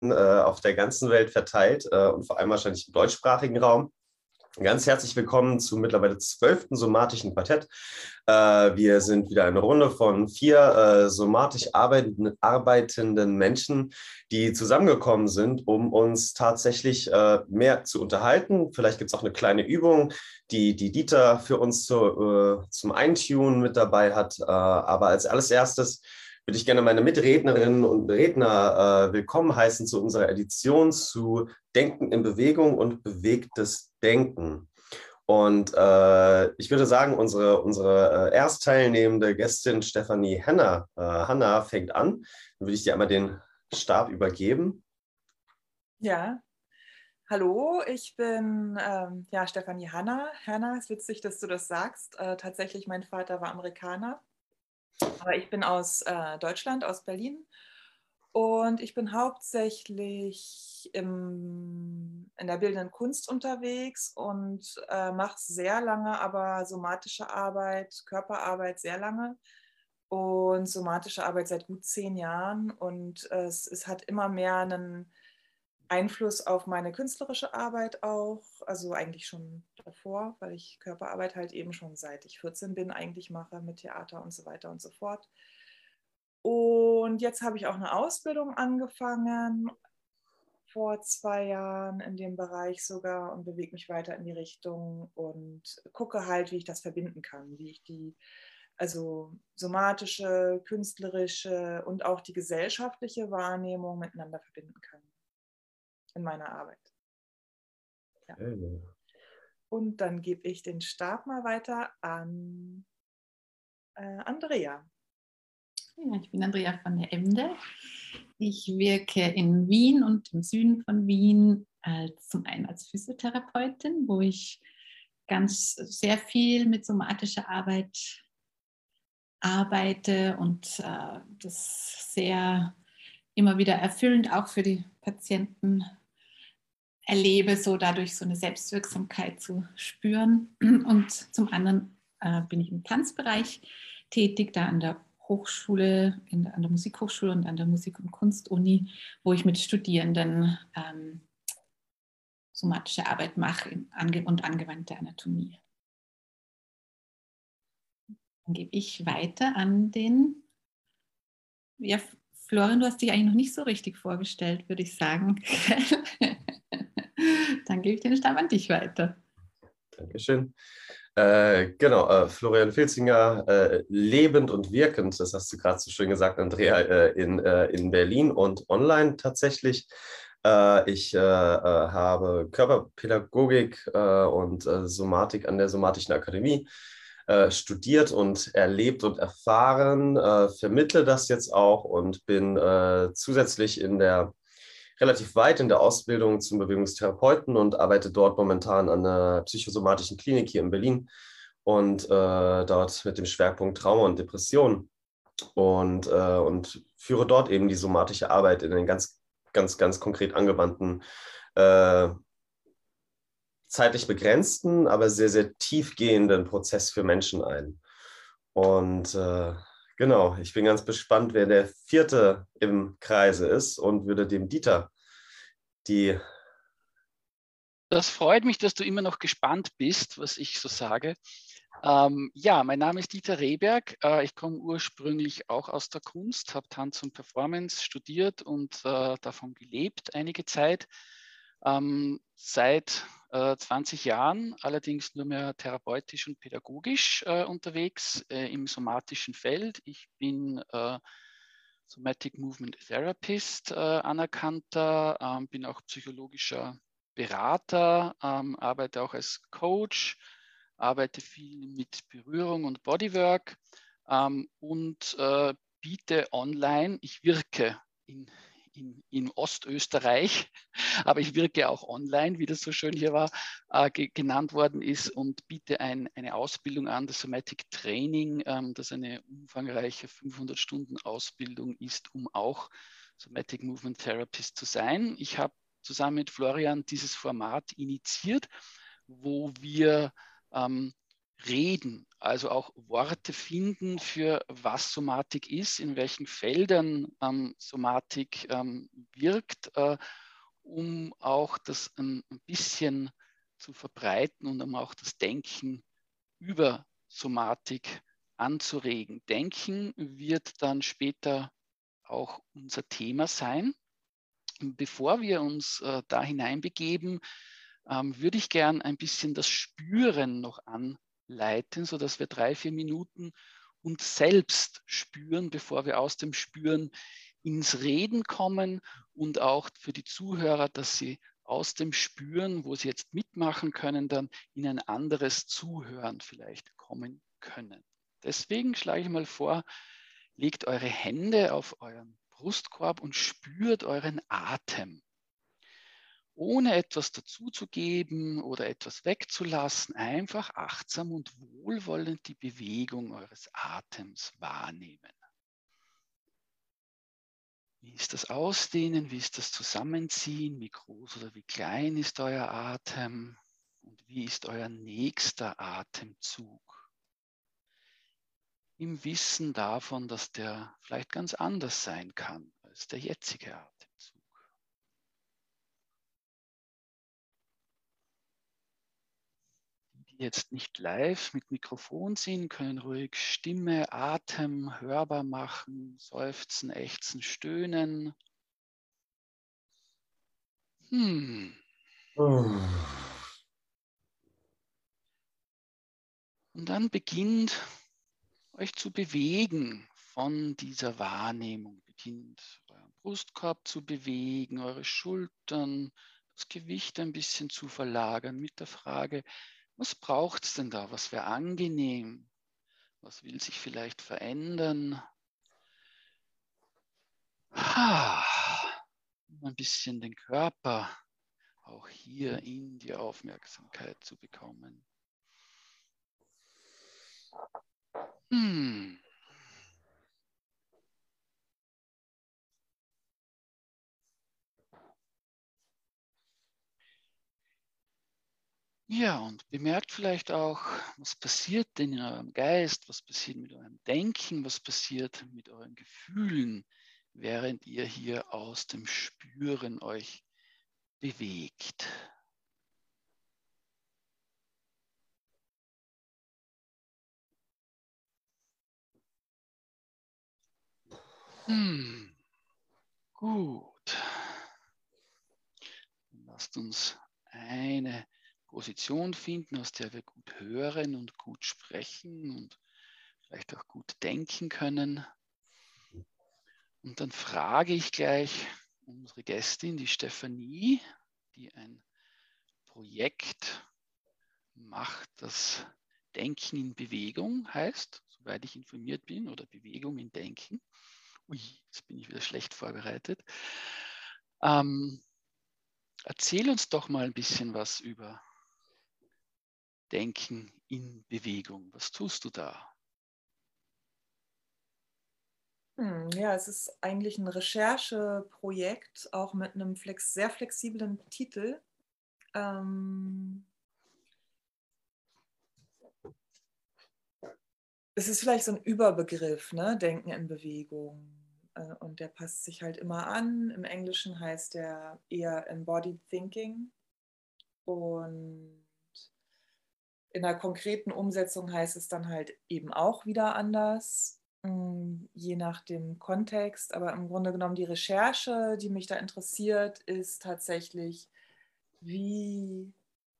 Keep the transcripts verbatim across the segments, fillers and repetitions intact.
äh, auf der ganzen Welt verteilt äh, und vor allem wahrscheinlich im deutschsprachigen Raum. Ganz herzlich willkommen zum mittlerweile zwölften somatischen Quartett. Äh, wir sind wieder eine Runde von vier äh, somatisch arbeitenden, arbeitenden Menschen, die zusammengekommen sind, um uns tatsächlich äh, mehr zu unterhalten. Vielleicht gibt es auch eine kleine Übung, die, die Dieter für uns zu, äh, zum Eintunen mit dabei hat. Äh, aber als allererstes würde ich gerne meine Mitrednerinnen und Redner äh, willkommen heißen zu unserer Edition zu Denken in Bewegung und bewegtes Denken. Und äh, ich würde sagen, unsere, unsere äh, erstteilnehmende Gästin Stefanie Hanna, äh, Hanna fängt an. Dann würde ich dir einmal den Stab übergeben. Ja, hallo, ich bin ähm, ja, Stefanie Hanna. Hanna, ist witzig, dass du das sagst. Äh, tatsächlich, mein Vater war Amerikaner, aber ich bin aus äh, Deutschland, aus Berlin. Und ich bin hauptsächlich im, in der bildenden Kunst unterwegs und äh, mache sehr lange, aber somatische Arbeit, Körperarbeit sehr lange und somatische Arbeit seit gut zehn Jahren. Und äh, es, es hat immer mehr einen Einfluss auf meine künstlerische Arbeit auch, also eigentlich schon davor, weil ich Körperarbeit halt eben schon seit ich vierzehn bin eigentlich mache mit Theater und so weiter und so fort. Und jetzt habe ich auch eine Ausbildung angefangen, vor zwei Jahren in dem Bereich sogar und bewege mich weiter in die Richtung und gucke halt, wie ich das verbinden kann, wie ich die, also somatische, künstlerische und auch die gesellschaftliche Wahrnehmung miteinander verbinden kann in meiner Arbeit. Ja. Und dann gebe ich den Stab mal weiter an äh, Andrea. Ja, ich bin Andrea von der Emde. Ich wirke in Wien und im Süden von Wien als, zum einen als Physiotherapeutin, wo ich ganz sehr viel mit somatischer Arbeit arbeite und äh, das sehr immer wieder erfüllend auch für die Patienten erlebe, so dadurch so eine Selbstwirksamkeit zu spüren. Und zum anderen äh, bin ich im Tanzbereich tätig, da an der Hochschule, in, an der Musikhochschule und an der Musik- und Kunstuni, wo ich mit Studierenden ähm, somatische Arbeit mache in, ange, und angewandte Anatomie. Dann gebe ich weiter an den, ja, Florian, du hast dich eigentlich noch nicht so richtig vorgestellt, würde ich sagen. Dann gebe ich den Stab an dich weiter. Dankeschön. Äh, genau, äh, Florian Filzinger, äh, lebend und wirkend, das hast du gerade so schön gesagt, Andrea, äh, in, äh, in Berlin und online tatsächlich. Äh, ich äh, äh, habe Körperpädagogik äh, und äh, Somatik an der Somatischen Akademie äh, studiert und erlebt und erfahren, äh, vermittle das jetzt auch und bin äh, zusätzlich in der relativ weit in der Ausbildung zum Bewegungstherapeuten und arbeite dort momentan an einer psychosomatischen Klinik hier in Berlin und äh, dort mit dem Schwerpunkt Trauma und Depression und, äh, und führe dort eben die somatische Arbeit in einen ganz, ganz, ganz konkret angewandten, äh, zeitlich begrenzten, aber sehr, sehr tiefgehenden Prozess für Menschen ein. Und äh, genau, ich bin ganz gespannt, wer der vierte im Kreise ist und würde dem Dieter die. Das freut mich, dass du immer noch gespannt bist, was ich so sage. Ähm, ja, mein Name ist Dieter Rehberg. Äh, ich komme ursprünglich auch aus der Kunst, habe Tanz und Performance studiert und äh, davon gelebt einige Zeit. Ähm, seit äh, zwanzig Jahren allerdings nur mehr therapeutisch und pädagogisch äh, unterwegs äh, im somatischen Feld. Ich bin äh, Somatic Movement Therapist, äh, anerkannter, ähm, bin auch psychologischer Berater, ähm, arbeite auch als Coach, arbeite viel mit Berührung und Bodywork ähm, und äh, biete online, ich wirke in, in, in Ostösterreich, aber ich wirke auch online, wie das so schön hier war, äh, ge genannt worden ist und biete ein, eine Ausbildung an, das Somatic Training, ähm, das eine umfangreiche fünfhundert Stunden Ausbildung ist, um auch Somatic Movement Therapist zu sein. Ich habe zusammen mit Florian dieses Format initiiert, wo wir ähm, reden, also auch Worte finden für was Somatik ist, in welchen Feldern ähm, Somatik ähm, wirkt, äh, um auch das ein, ein bisschen zu verbreiten und um auch das Denken über Somatik anzuregen. Denken wird dann später auch unser Thema sein. Bevor wir uns äh, da hineinbegeben, ähm, würde ich gern ein bisschen das Spüren noch anleiten, sodass wir drei, vier Minuten uns selbst spüren, bevor wir aus dem Spüren ins Reden kommen und auch für die Zuhörer, dass sie aus dem Spüren, wo sie jetzt mitmachen können, dann in ein anderes Zuhören vielleicht kommen können. Deswegen schlage ich mal vor, legt eure Hände auf euren Brustkorb und spürt euren Atem. Ohne etwas dazuzugeben oder etwas wegzulassen, einfach achtsam und wohlwollend die Bewegung eures Atems wahrnehmen. Wie ist das Ausdehnen, wie ist das Zusammenziehen, wie groß oder wie klein ist euer Atem und wie ist euer nächster Atemzug? Im Wissen davon, dass der vielleicht ganz anders sein kann als der jetzige Atemzug. Die jetzt nicht live mit Mikrofon sind, können ruhig Stimme, Atem hörbar machen, seufzen, ächzen, stöhnen. Hm. Oh. Und dann beginnt euch zu bewegen von dieser Wahrnehmung. Beginnt euren Brustkorb zu bewegen, eure Schultern, das Gewicht ein bisschen zu verlagern mit der Frage, was braucht es denn da? Was wäre angenehm? Was will sich vielleicht verändern? Ah, um ein bisschen den Körper auch hier in die Aufmerksamkeit zu bekommen. Hm. Ja, und bemerkt vielleicht auch, was passiert denn in eurem Geist, was passiert mit eurem Denken, was passiert mit euren Gefühlen, während ihr hier aus dem Spüren euch bewegt. Hm. Gut. Lasst uns eine Position finden, aus der wir gut hören und gut sprechen und vielleicht auch gut denken können. Und dann frage ich gleich unsere Gästin, die Stefanie, die ein Projekt macht, das Denken in Bewegung heißt, soweit ich informiert bin, oder Bewegung in Denken. Ui, jetzt bin ich wieder schlecht vorbereitet. Ähm, erzähl uns doch mal ein bisschen was über Denken in Bewegung. Was tust du da? Hm, ja, es ist eigentlich ein Rechercheprojekt, auch mit einem flex sehr flexiblen Titel. Ähm, es ist vielleicht so ein Überbegriff, ne? Denken in Bewegung. Äh, und der passt sich halt immer an. Im Englischen heißt der eher Embodied Thinking. Und in der konkreten Umsetzung heißt es dann halt eben auch wieder anders, je nach dem Kontext. Aber im Grunde genommen die Recherche, die mich da interessiert, ist tatsächlich, wie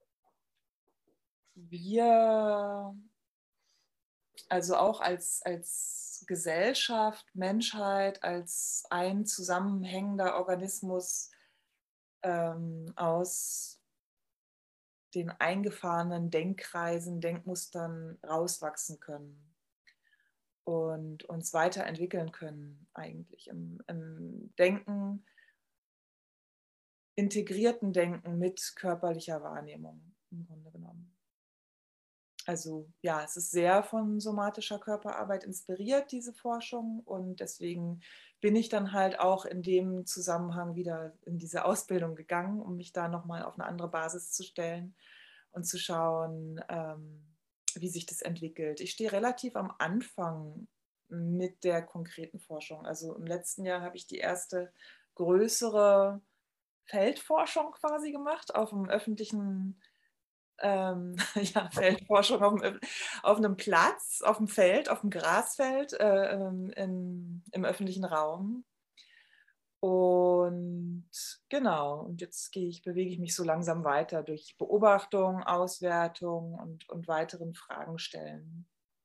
wir, also auch als, als Gesellschaft, Menschheit, als ein zusammenhängender Organismus ähm, aus den eingefahrenen Denkkreisen, Denkmustern rauswachsen können und uns weiterentwickeln können, eigentlich im, im Denken, integrierten Denken mit körperlicher Wahrnehmung im Grunde genommen. Also ja, es ist sehr von somatischer Körperarbeit inspiriert, diese Forschung, und deswegen bin ich dann halt auch in dem Zusammenhang wieder in diese Ausbildung gegangen, um mich da nochmal auf eine andere Basis zu stellen und zu schauen, ähm, wie sich das entwickelt. Ich stehe relativ am Anfang mit der konkreten Forschung. Also im letzten Jahr habe ich die erste größere Feldforschung quasi gemacht auf dem öffentlichen, ähm, ja, Feldforschung auf, dem, auf einem Platz, auf dem Feld, auf dem Grasfeld äh, in, im öffentlichen Raum. Und genau, und jetzt gehe ich, bewege ich mich so langsam weiter durch Beobachtung, Auswertung und, und weiteren Fragen stellen.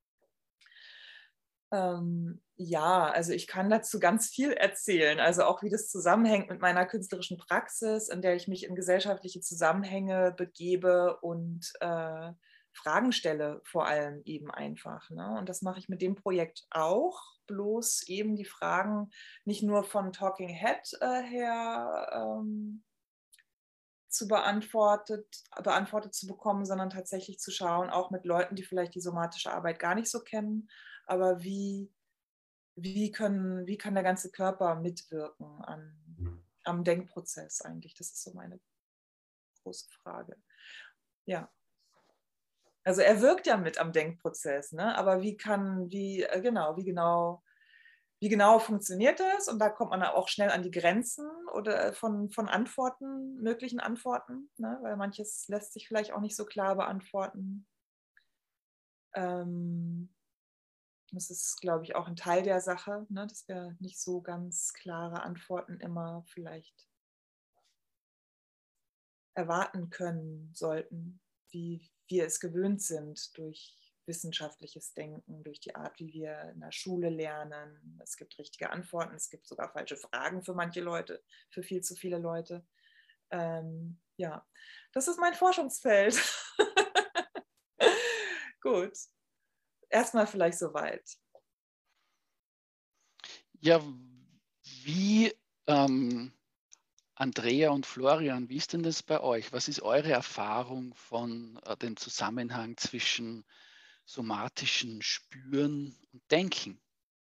Ähm, ja, also ich kann dazu ganz viel erzählen, also auch wie das zusammenhängt mit meiner künstlerischen Praxis, in der ich mich in gesellschaftliche Zusammenhänge begebe und äh, Fragen stelle, vor allem eben einfach. Ne? Und das mache ich mit dem Projekt auch, bloß eben die Fragen nicht nur von Talking Head äh, her ähm, zu beantwortet, beantwortet zu bekommen, sondern tatsächlich zu schauen, auch mit Leuten, die vielleicht die somatische Arbeit gar nicht so kennen, aber wie, wie, können, wie kann der ganze Körper mitwirken an, am Denkprozess eigentlich? Das ist so meine große Frage. Ja. Also er wirkt ja mit am Denkprozess, ne? Aber wie kann, wie, äh, genau, wie genau, wie genau funktioniert das? Und da kommt man auch schnell an die Grenzen oder von, von Antworten, möglichen Antworten, ne? Weil manches lässt sich vielleicht auch nicht so klar beantworten. Ähm, das ist, glaube ich, auch ein Teil der Sache, ne? Dass wir nicht so ganz klare Antworten immer vielleicht erwarten können sollten, wie wir es gewöhnt sind durch wissenschaftliches Denken, durch die Art, wie wir in der Schule lernen. Es gibt richtige Antworten, es gibt sogar falsche Fragen für manche Leute, für viel zu viele Leute. Ähm, ja, das ist mein Forschungsfeld. Gut, erstmal vielleicht soweit. Ja, wie ähm, Andrea und Florian, wie ist denn das bei euch? Was ist eure Erfahrung von äh, dem Zusammenhang zwischen somatischen Spüren und Denken?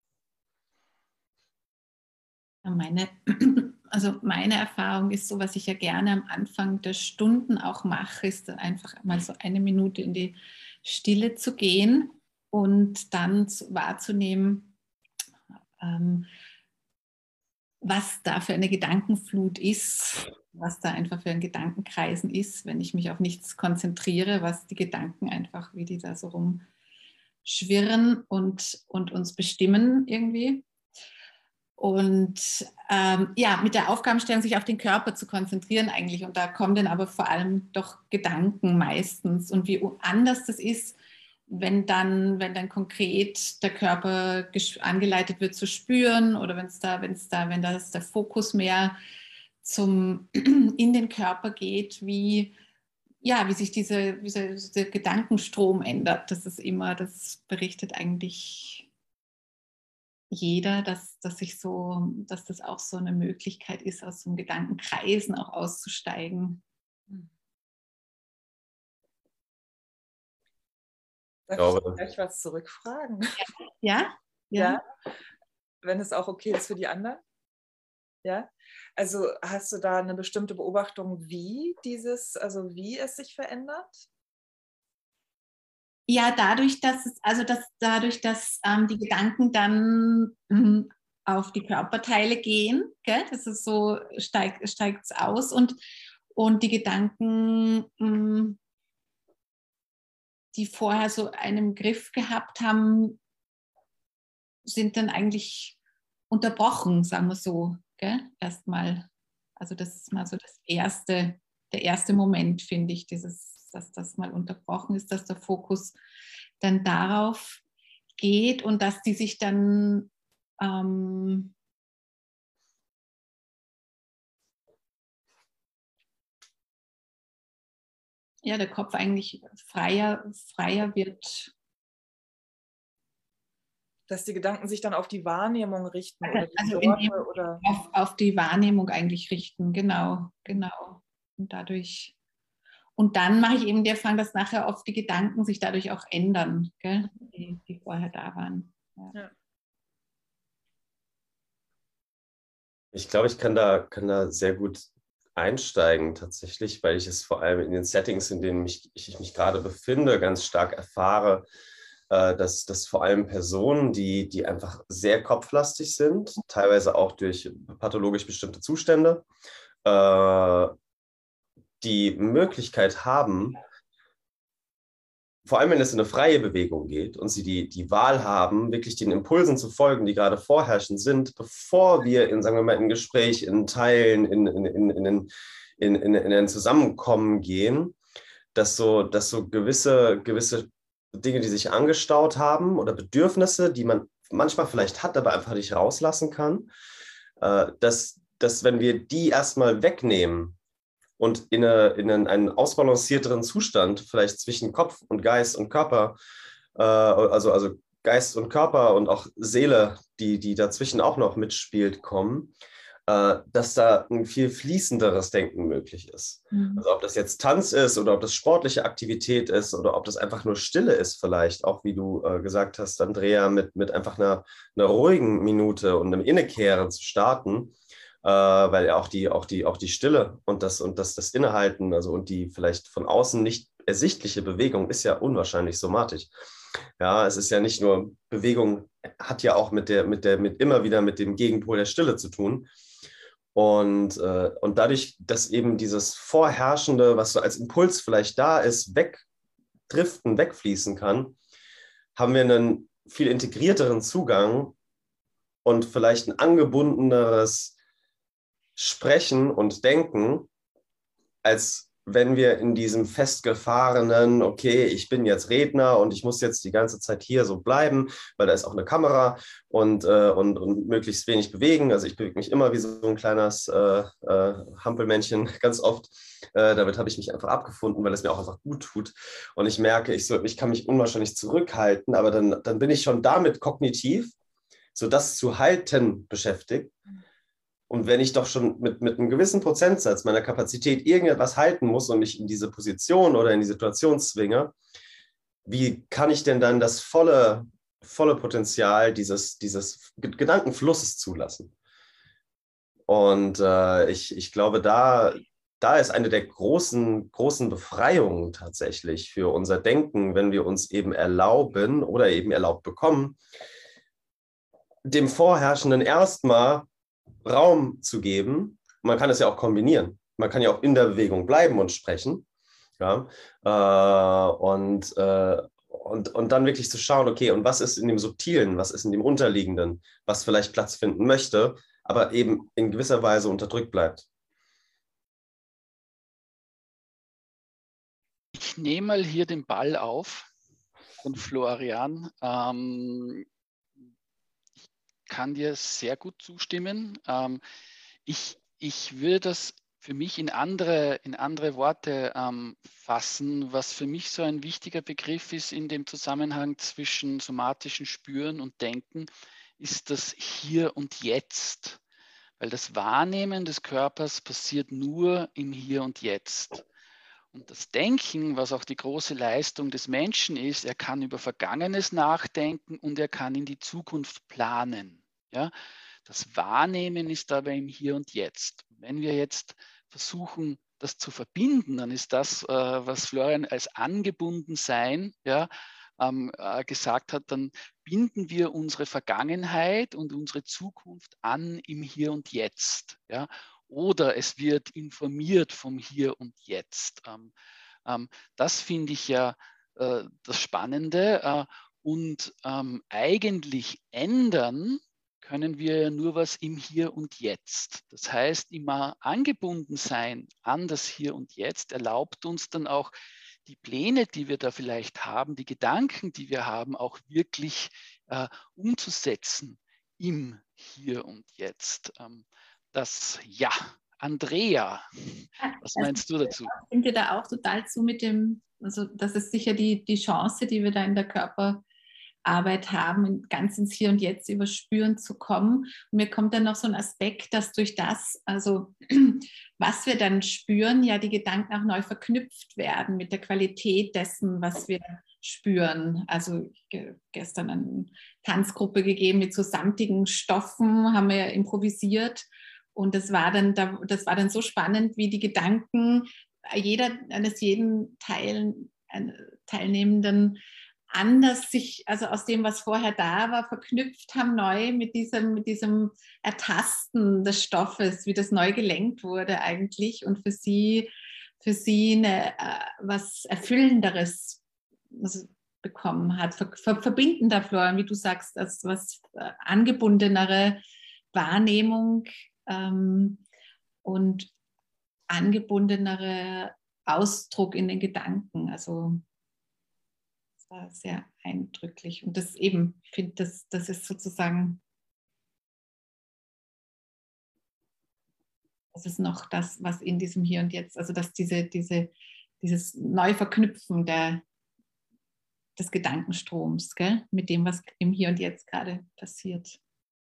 Meine, also meine Erfahrung ist so, was ich ja gerne am Anfang der Stunden auch mache, ist dann einfach mal so eine Minute in die Stille zu gehen und dann wahrzunehmen, ähm, was da für eine Gedankenflut ist, was da einfach für ein Gedankenkreisen ist, wenn ich mich auf nichts konzentriere, was die Gedanken einfach, wie die da so rumschwirren und, und uns bestimmen irgendwie. Und ähm, ja, mit der Aufgabenstellung, sich auf den Körper zu konzentrieren eigentlich. Und da kommen dann aber vor allem doch Gedanken meistens. Und wie anders das ist, wenn dann, wenn dann konkret der Körper angeleitet wird zu spüren oder wenn es da, wenn es da, wenn das der Fokus mehr zum, in den Körper geht, wie, ja, wie sich diese, diese, dieser Gedankenstrom ändert. Das ist immer, das berichtet eigentlich jeder, dass, dass, ich so, dass das auch so eine Möglichkeit ist, aus so einem Gedankenkreisen auch auszusteigen. Darf glaube, ich gleich was zurückfragen? Ja? Ja. Ja? Wenn es auch okay ist für die anderen? Ja? Also hast du da eine bestimmte Beobachtung, wie dieses, also wie es sich verändert? Ja, dadurch, dass es, also dass dadurch, dass ähm, die Gedanken dann mh, auf die Körperteile gehen, gell? Das ist so, steigt es aus und, und die Gedanken, mh, die vorher so einen Griff gehabt haben, sind dann eigentlich unterbrochen, sagen wir so, gell? Erstmal. Also das ist mal so das erste, der erste Moment, finde ich, dieses, dass das mal unterbrochen ist, dass der Fokus dann darauf geht und dass die sich dann ähm, ja, der Kopf eigentlich freier, freier wird. Dass die Gedanken sich dann auf die Wahrnehmung richten Also, oder die also Sorge oder auf, auf die Wahrnehmung eigentlich richten, genau, genau. Und dadurch, und dann mache ich eben die Erfahrung, dass nachher oft die Gedanken sich dadurch auch ändern, gell? Die, die vorher da waren. Ja. Ja. ich glaube, ich kann da, kann da sehr gut einsteigen tatsächlich, weil ich es vor allem in den Settings, in denen mich, ich, ich mich gerade befinde, ganz stark erfahre, äh, dass, dass vor allem Personen, die, die einfach sehr kopflastig sind, teilweise auch durch pathologisch bestimmte Zustände, äh, die Möglichkeit haben, vor allem wenn es in eine freie Bewegung geht und sie die, die Wahl haben, wirklich den Impulsen zu folgen, die gerade vorherrschend sind, bevor wir in, sagen wir mal, in Gespräch, in Teilen, in, in, in, in, in, in, in ein Zusammenkommen gehen, dass so, dass so gewisse, gewisse Dinge, die sich angestaut haben oder Bedürfnisse, die man manchmal vielleicht hat, aber einfach nicht rauslassen kann, äh, dass, dass wenn wir die erstmal wegnehmen, und in, eine, in einen, einen ausbalancierteren Zustand, vielleicht zwischen Kopf und Geist und Körper, äh, also, also Geist und Körper und auch Seele, die, die dazwischen auch noch mitspielt, kommen, äh, dass da ein viel fließenderes Denken möglich ist. Mhm. Also ob das jetzt Tanz ist oder ob das sportliche Aktivität ist oder ob das einfach nur Stille ist vielleicht, auch wie du äh, gesagt hast, Andrea, mit, mit einfach einer, einer ruhigen Minute und einem Innekehren zu starten, äh, weil ja auch die, auch die, auch die Stille und das, und das, das Innehalten, also und die vielleicht von außen nicht ersichtliche Bewegung ist ja unwahrscheinlich somatisch. Ja, es ist ja nicht nur Bewegung, hat ja auch mit der, mit der, mit immer wieder mit dem Gegenpol der Stille zu tun. Und, äh, und dadurch, dass eben dieses Vorherrschende, was so als Impuls vielleicht da ist, wegdriften, wegfließen kann, haben wir einen viel integrierteren Zugang und vielleicht ein angebundeneres Sprechen und Denken, als wenn wir in diesem festgefahrenen, okay, ich bin jetzt Redner und ich muss jetzt die ganze Zeit hier so bleiben, weil da ist auch eine Kamera und, äh, und, und möglichst wenig bewegen. Also ich bewege mich immer wie so ein kleines äh, äh, Hampelmännchen ganz oft. Äh, damit habe ich mich einfach abgefunden, weil es mir auch einfach gut tut. Und ich merke, ich, so, ich kann mich unwahrscheinlich zurückhalten, aber dann, dann bin ich schon damit kognitiv, so das zu halten beschäftigt. Und wenn ich doch schon mit, mit einem gewissen Prozentsatz meiner Kapazität irgendetwas halten muss und mich in diese Position oder in die Situation zwinge, wie kann ich denn dann das volle, volle Potenzial dieses, dieses Gedankenflusses zulassen? Und äh, ich, ich glaube, da, da ist eine der großen, großen Befreiungen tatsächlich für unser Denken, wenn wir uns eben erlauben oder eben erlaubt bekommen, dem Vorherrschenden erstmal Raum zu geben. Man kann es ja auch kombinieren. Man kann ja auch in der Bewegung bleiben und sprechen. Ja? Äh, und, äh, und, und dann wirklich zu schauen, okay, und was ist in dem Subtilen, was ist in dem Unterliegenden, was vielleicht Platz finden möchte, aber eben in gewisser Weise unterdrückt bleibt. Ich nehme mal hier den Ball auf von Florian. Ähm, kann dir sehr gut zustimmen. Ähm, ich, ich würde das für mich in andere, in andere Worte ähm, fassen, was für mich so ein wichtiger Begriff ist in dem Zusammenhang zwischen somatischen Spüren und Denken, ist das Hier und Jetzt. Weil das Wahrnehmen des Körpers passiert nur im Hier und Jetzt. Und das Denken, was auch die große Leistung des Menschen ist, er kann über Vergangenes nachdenken und er kann in die Zukunft planen. Ja? Das Wahrnehmen ist aber im Hier und Jetzt. Wenn wir jetzt versuchen, das zu verbinden, dann ist das, äh, was Florian als Angebundensein ja, ähm, äh, gesagt hat, dann binden wir unsere Vergangenheit und unsere Zukunft an im Hier und Jetzt. Ja? Oder es wird informiert vom Hier und Jetzt. Ähm, ähm, das finde ich ja äh, das Spannende. Äh, und ähm, eigentlich ändern können wir ja nur was im Hier und Jetzt. Das heißt, immer angebunden sein an das Hier und Jetzt erlaubt uns dann auch, die Pläne, die wir da vielleicht haben, die Gedanken, die wir haben, auch wirklich äh, umzusetzen im Hier und Jetzt. Ähm, das, ja, Andrea, was meinst du dazu? Ich stimme da auch total zu mit dem, also das ist sicher die, die Chance, die wir da in der Körperarbeit haben, ganz ins Hier und Jetzt überspüren zu kommen. Und mir kommt dann noch so ein Aspekt, dass durch das, also was wir dann spüren, ja die Gedanken auch neu verknüpft werden mit der Qualität dessen, was wir spüren. Also gestern eine Tanzgruppe gegeben mit so samtigen Stoffen, haben wir improvisiert. Und das war dann, das war dann so spannend, wie die Gedanken jeder, eines jeden Teil, Teilnehmenden anders sich, also aus dem, was vorher da war, verknüpft haben, neu mit diesem, mit diesem Ertasten des Stoffes, wie das neu gelenkt wurde eigentlich und für sie, für sie eine, äh, was Erfüllenderes bekommen hat, ver, ver, verbindender, Florian, wie du sagst, als was äh, angebundenere Wahrnehmung ähm, und angebundenere Ausdruck in den Gedanken. Also das war sehr eindrücklich. Und das eben, ich finde, das, das ist sozusagen, das ist noch das, was in diesem Hier und Jetzt, also dass diese, diese, dieses Neuverknüpfen der, des Gedankenstroms, gell, mit dem, was im Hier und Jetzt gerade passiert.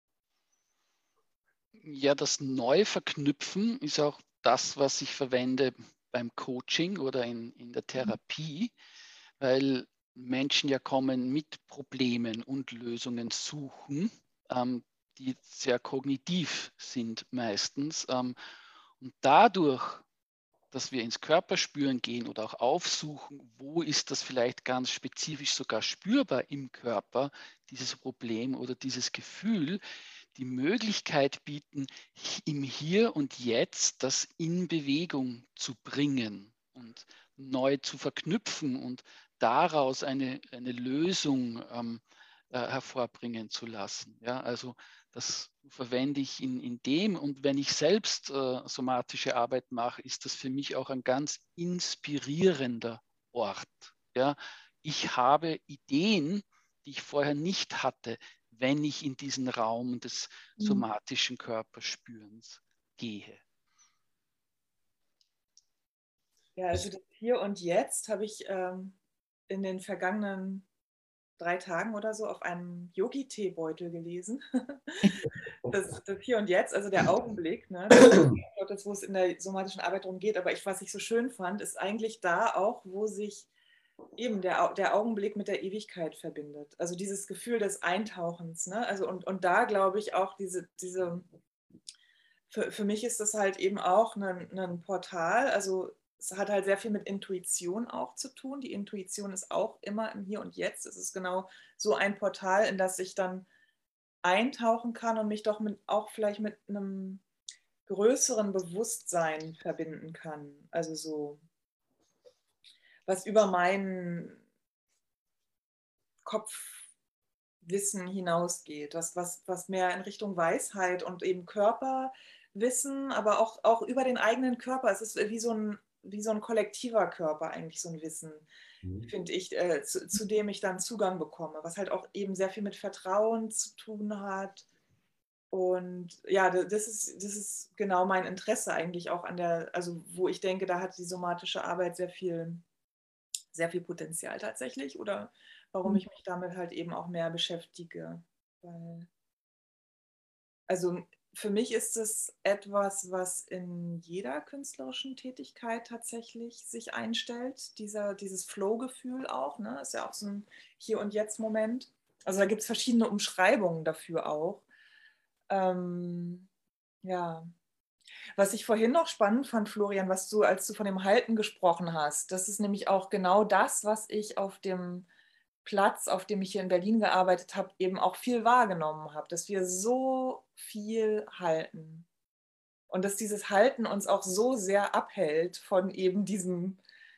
Ja, das Neuverknüpfen ist auch das, was ich verwende beim Coaching oder in, in der Therapie, weil Menschen ja kommen mit Problemen und Lösungen suchen, ähm, die sehr kognitiv sind meistens. Ähm, und dadurch, dass wir ins Körperspüren gehen oder auch aufsuchen, wo ist das vielleicht ganz spezifisch sogar spürbar im Körper, dieses Problem oder dieses Gefühl, die Möglichkeit bieten, im Hier und Jetzt das in Bewegung zu bringen und neu zu verknüpfen und daraus eine, eine Lösung ähm, äh, hervorbringen zu lassen. Ja, also das verwende ich in, in dem, und wenn ich selbst äh, somatische Arbeit mache, ist das für mich auch ein ganz inspirierender Ort. Ja, ich habe Ideen, die ich vorher nicht hatte, wenn ich in diesen Raum des somatischen Körperspürens gehe. Ja, also das Hier und Jetzt habe ich ähm, in den vergangenen drei Tagen oder so auf einem Yogi-Teebeutel gelesen. das, das Hier und Jetzt, also der Augenblick, ne? Das ist das, wo es in der somatischen Arbeit darum geht. Aber ich, was ich so schön fand, ist eigentlich da auch, wo sich eben der, der Augenblick mit der Ewigkeit verbindet. Also dieses Gefühl des Eintauchens. Ne? Also und, und da glaube ich auch diese, diese für, für mich ist das halt eben auch ein, ein Portal. Also es hat halt sehr viel mit Intuition auch zu tun. Die Intuition ist auch immer im Hier und Jetzt. Es ist genau so ein Portal, in das ich dann eintauchen kann und mich doch mit, auch vielleicht mit einem größeren Bewusstsein verbinden kann. Also so, was über meinen Kopfwissen hinausgeht, was, was, was mehr in Richtung Weisheit und eben Körperwissen, aber auch, auch über den eigenen Körper. Es ist wie so ein, wie so ein kollektiver Körper eigentlich, so ein Wissen, mhm. finde ich, äh, zu, zu dem ich dann Zugang bekomme, was halt auch eben sehr viel mit Vertrauen zu tun hat. Und ja, das ist, das ist genau mein Interesse eigentlich auch an der, also wo ich denke, da hat die somatische Arbeit sehr viel, sehr viel Potenzial tatsächlich, oder warum ich mich damit halt eben auch mehr beschäftige. Weil, also für mich ist es etwas, was in jeder künstlerischen Tätigkeit tatsächlich sich einstellt, dieser, dieses Flow-Gefühl auch, ne? Ist ja auch so ein Hier- und Jetzt-Moment. Also da gibt es verschiedene Umschreibungen dafür auch. Ähm, ja, was ich vorhin noch spannend fand, Florian, was du, als du von dem Halten gesprochen hast, das ist nämlich auch genau das, was ich auf dem Platz, auf dem ich hier in Berlin gearbeitet habe, eben auch viel wahrgenommen habe, dass wir so viel halten und dass dieses Halten uns auch so sehr abhält von eben diesem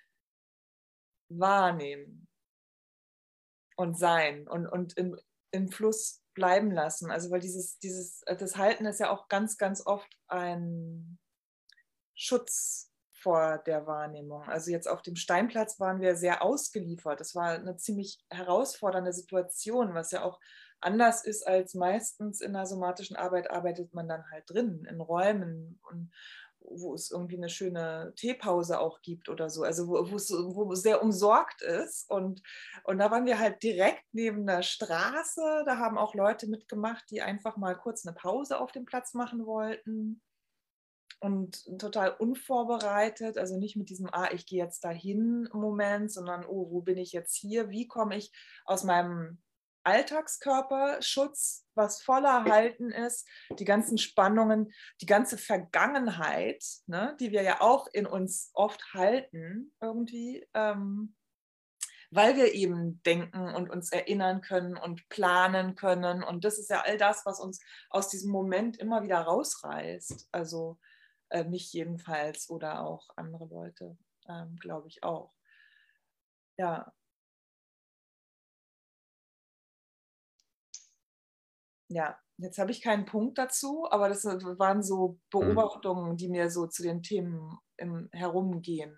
Wahrnehmen und Sein und, und im, im Fluss bleiben lassen. Also weil dieses, dieses, das Halten ist ja auch ganz, ganz oft ein Schutz vor der Wahrnehmung. Also jetzt auf dem Steinplatz waren wir sehr ausgeliefert. Das war eine ziemlich herausfordernde Situation, was ja auch anders ist als meistens in der somatischen Arbeit arbeitet man dann halt drin, in Räumen, und wo es irgendwie eine schöne Teepause auch gibt oder so, also wo, wo, es, wo sehr umsorgt ist. Und, und da waren wir halt direkt neben der Straße. Da haben auch Leute mitgemacht, die einfach mal kurz eine Pause auf dem Platz machen wollten. Und total unvorbereitet, also nicht mit diesem, ah, ich gehe jetzt dahin Moment, sondern, oh, wo bin ich jetzt hier? Wie komme ich aus meinem Alltagskörperschutz, was voller Halten ist, die ganzen Spannungen, die ganze Vergangenheit, ne, die wir ja auch in uns oft halten irgendwie, ähm, weil wir eben denken und uns erinnern können und planen können. Und das ist ja all das, was uns aus diesem Moment immer wieder rausreißt. Also äh, mich jedenfalls oder auch andere Leute, ähm, glaube ich auch. Ja. Ja, jetzt habe ich keinen Punkt dazu, aber das waren so Beobachtungen, die mir so zu den Themen im, herumgehen.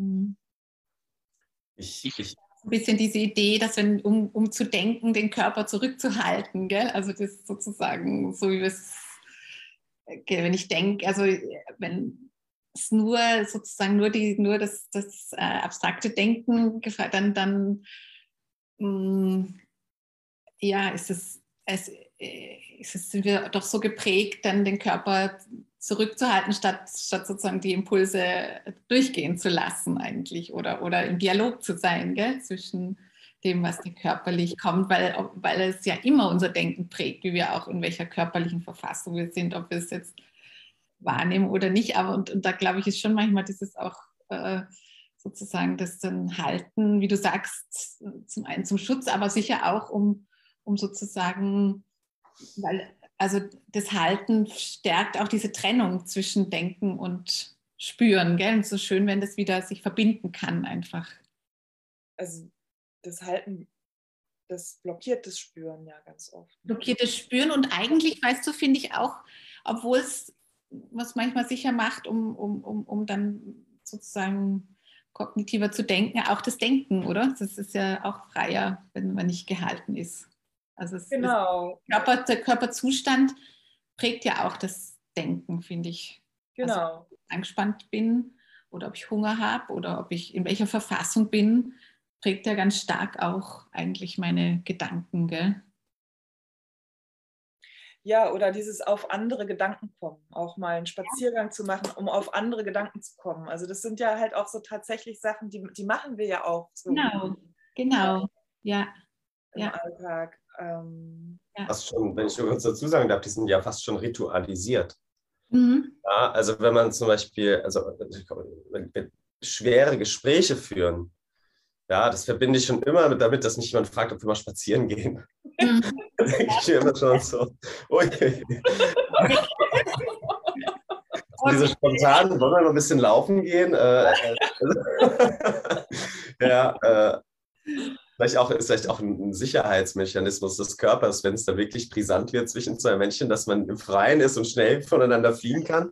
Ich, ich, Ein bisschen diese Idee, dass wenn, um, um zu denken, den Körper zurückzuhalten, gell? Also das sozusagen, so wie es, okay, wenn ich denke, also wenn es nur sozusagen nur, die, nur das, das äh, abstrakte Denken gefragt, dann, dann mh, ja, ist es, es, ist es, sind wir doch so geprägt, dann den Körper zurückzuhalten, statt, statt sozusagen die Impulse durchgehen zu lassen eigentlich oder, oder im Dialog zu sein, gell, zwischen dem, was da körperlich kommt, weil, weil es ja immer unser Denken prägt, wie wir auch in welcher körperlichen Verfassung wir sind, ob wir es jetzt wahrnehmen oder nicht. Aber und, und da glaube ich, ist schon manchmal dieses auch äh, sozusagen das dann Halten, wie du sagst, zum einen zum Schutz, aber sicher auch um, um sozusagen, weil also das Halten stärkt auch diese Trennung zwischen Denken und Spüren, gell? Und so schön, wenn das wieder sich verbinden kann einfach. Also das Halten, das blockiert das Spüren ja ganz oft. Blockiert das Spüren und eigentlich, weißt du, finde ich auch, obwohl es was manchmal sicher macht, um, um, um, um dann sozusagen kognitiver zu denken, auch das Denken, oder? Das ist ja auch freier, wenn man nicht gehalten ist. Also es genau. ist, Körper, der Körperzustand prägt ja auch das Denken, finde ich. Genau. Also, ob ich angespannt bin oder ob ich Hunger habe oder ob ich in welcher Verfassung bin, prägt ja ganz stark auch eigentlich meine Gedanken, gell? Ja, oder dieses auf andere Gedanken kommen, auch mal einen Spaziergang zu machen, um auf andere Gedanken zu kommen. Also das sind ja halt auch so tatsächlich Sachen, die, die machen wir ja auch so. Genau, genau, ja. Im ja. Alltag. Ähm, ja. fast schon, wenn ich nur kurz dazu sagen darf, die sind ja fast schon ritualisiert. Mhm. Ja, also wenn man zum Beispiel, also wenn wir schwere Gespräche führen, ja, das verbinde ich schon immer damit, dass mich jemand fragt, ob wir mal spazieren gehen. Mhm. Da denke ich mir immer schon so, ui. Diese spontanen, wollen wir mal ein bisschen laufen gehen? Äh, äh, ja, äh, vielleicht auch, ist vielleicht auch ein Sicherheitsmechanismus des Körpers, wenn es da wirklich brisant wird zwischen zwei Menschen, dass man im Freien ist und schnell voneinander fliehen kann.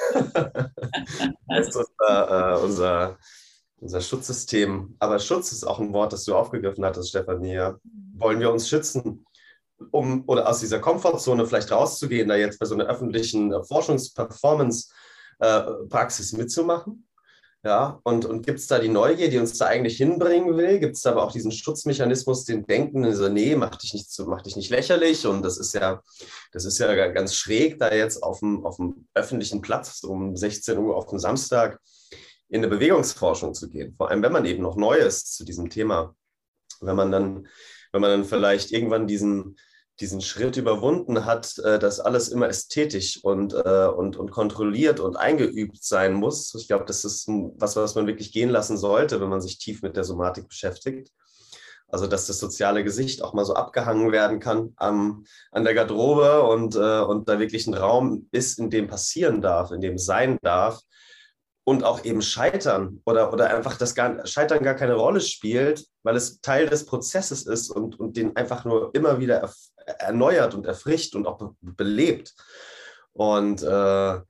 Das ist unser, äh, unser, unser Schutzsystem. Aber Schutz ist auch ein Wort, das du aufgegriffen hattest, Stefanie. Wollen wir uns schützen, um oder aus dieser Komfortzone vielleicht rauszugehen, da jetzt bei so einer öffentlichen Forschungs-Performance-Praxis mitzumachen? Ja, und, und gibt es da die Neugier, die uns da eigentlich hinbringen will? Gibt es aber auch diesen Schutzmechanismus, den Denken, so, nee, mach dich nicht, mach dich nicht lächerlich. Und das ist ja, das ist ja ganz schräg, da jetzt auf dem, auf dem öffentlichen Platz um sechzehn Uhr auf dem Samstag in eine Bewegungsforschung zu gehen. Vor allem, wenn man eben noch neu ist zu diesem Thema. Wenn man dann, wenn man dann vielleicht irgendwann diesen, diesen Schritt überwunden hat, dass alles immer ästhetisch und, und, und kontrolliert und eingeübt sein muss. Ich glaube, das ist was, was man wirklich gehen lassen sollte, wenn man sich tief mit der Somatik beschäftigt. Also, dass das soziale Gesicht auch mal so abgehangen werden kann am, an der Garderobe und, und da wirklich ein Raum ist, in dem passieren darf, in dem sein darf. Und auch eben Scheitern oder, oder einfach das gar, Scheitern gar keine Rolle spielt, weil es Teil des Prozesses ist und, und den einfach nur immer wieder er, erneuert und erfrischt und auch be, belebt. Und, äh,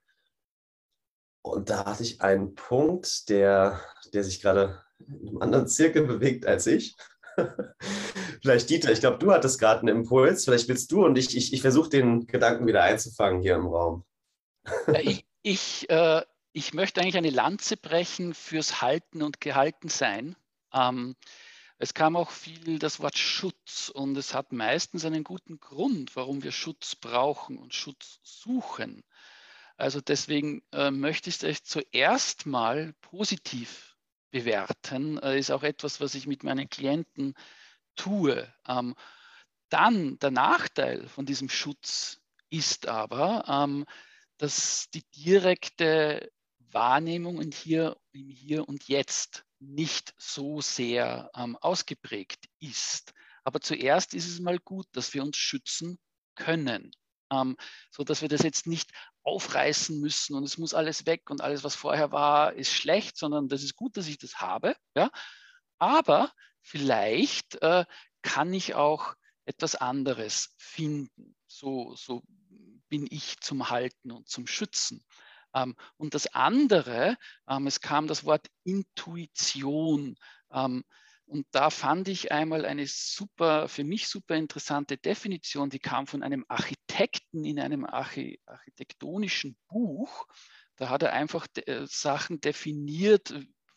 und da hatte ich einen Punkt, der, der sich gerade in einem anderen Zirkel bewegt als ich. Vielleicht Dieter, ich glaube, du hattest gerade einen Impuls. Vielleicht willst du und ich, ich, ich versuche den Gedanken wieder einzufangen hier im Raum. ich ich äh Ich möchte eigentlich eine Lanze brechen fürs Halten und Gehaltensein. Ähm, es kam auch viel das Wort Schutz und es hat meistens einen guten Grund, warum wir Schutz brauchen und Schutz suchen. Also deswegen äh, möchte ich es zuerst mal positiv bewerten. Äh, ist auch etwas, was ich mit meinen Klienten tue. Ähm, Dann der Nachteil von diesem Schutz ist aber, ähm, dass die direkte Wahrnehmung in hier, im Hier und Jetzt nicht so sehr ähm, ausgeprägt ist. Aber zuerst ist es mal gut, dass wir uns schützen können, ähm, so dass wir das jetzt nicht aufreißen müssen und es muss alles weg und alles, was vorher war, ist schlecht, sondern das ist gut, dass ich das habe. Ja? Aber vielleicht äh, kann ich auch etwas anderes finden. So, so bin ich zum Halten und zum Schützen. Ähm, und das andere, ähm, es kam das Wort Intuition. Ähm, und da fand ich einmal eine super, für mich super interessante Definition, die kam von einem Architekten in einem Archi architektonischen Buch. Da hat er einfach de äh, Sachen definiert,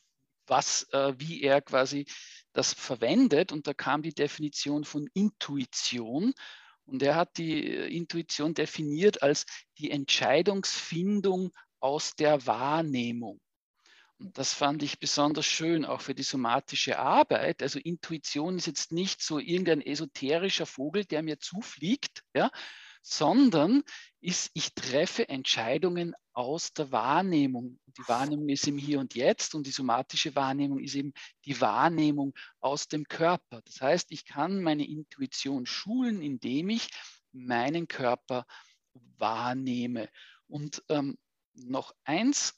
was, äh, wie er quasi das verwendet. Und da kam die Definition von Intuition. Und er hat die Intuition definiert als die Entscheidungsfindung aus der Wahrnehmung. Und das fand ich besonders schön, auch für die somatische Arbeit. Also Intuition ist jetzt nicht so irgendein esoterischer Vogel, der mir zufliegt, ja, sondern ist, ich treffe Entscheidungen aus der Wahrnehmung. Die Wahrnehmung ist im Hier und Jetzt und die somatische Wahrnehmung ist eben die Wahrnehmung aus dem Körper. Das heißt, ich kann meine Intuition schulen, indem ich meinen Körper wahrnehme. Und ähm, noch eins,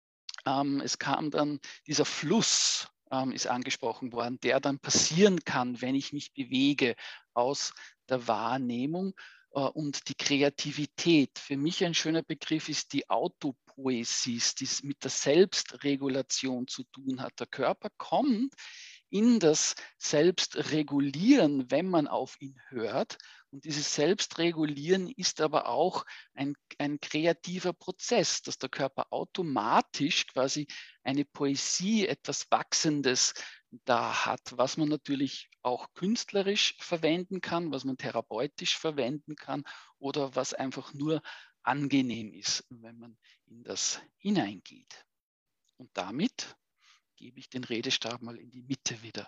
ähm, es kam dann dieser Fluss, ähm, ist angesprochen worden, der dann passieren kann, wenn ich mich bewege aus der Wahrnehmung. Und die Kreativität. Für mich ein schöner Begriff ist die Autopoiesis, die mit der Selbstregulation zu tun hat. Der Körper kommt in das Selbstregulieren, wenn man auf ihn hört. Und dieses Selbstregulieren ist aber auch ein, ein kreativer Prozess, dass der Körper automatisch quasi eine Poesie, etwas Wachsendes da hat, was man natürlich auch künstlerisch verwenden kann, was man therapeutisch verwenden kann oder was einfach nur angenehm ist, wenn man in das hineingeht. Und damit gebe ich den Redestab mal in die Mitte wieder.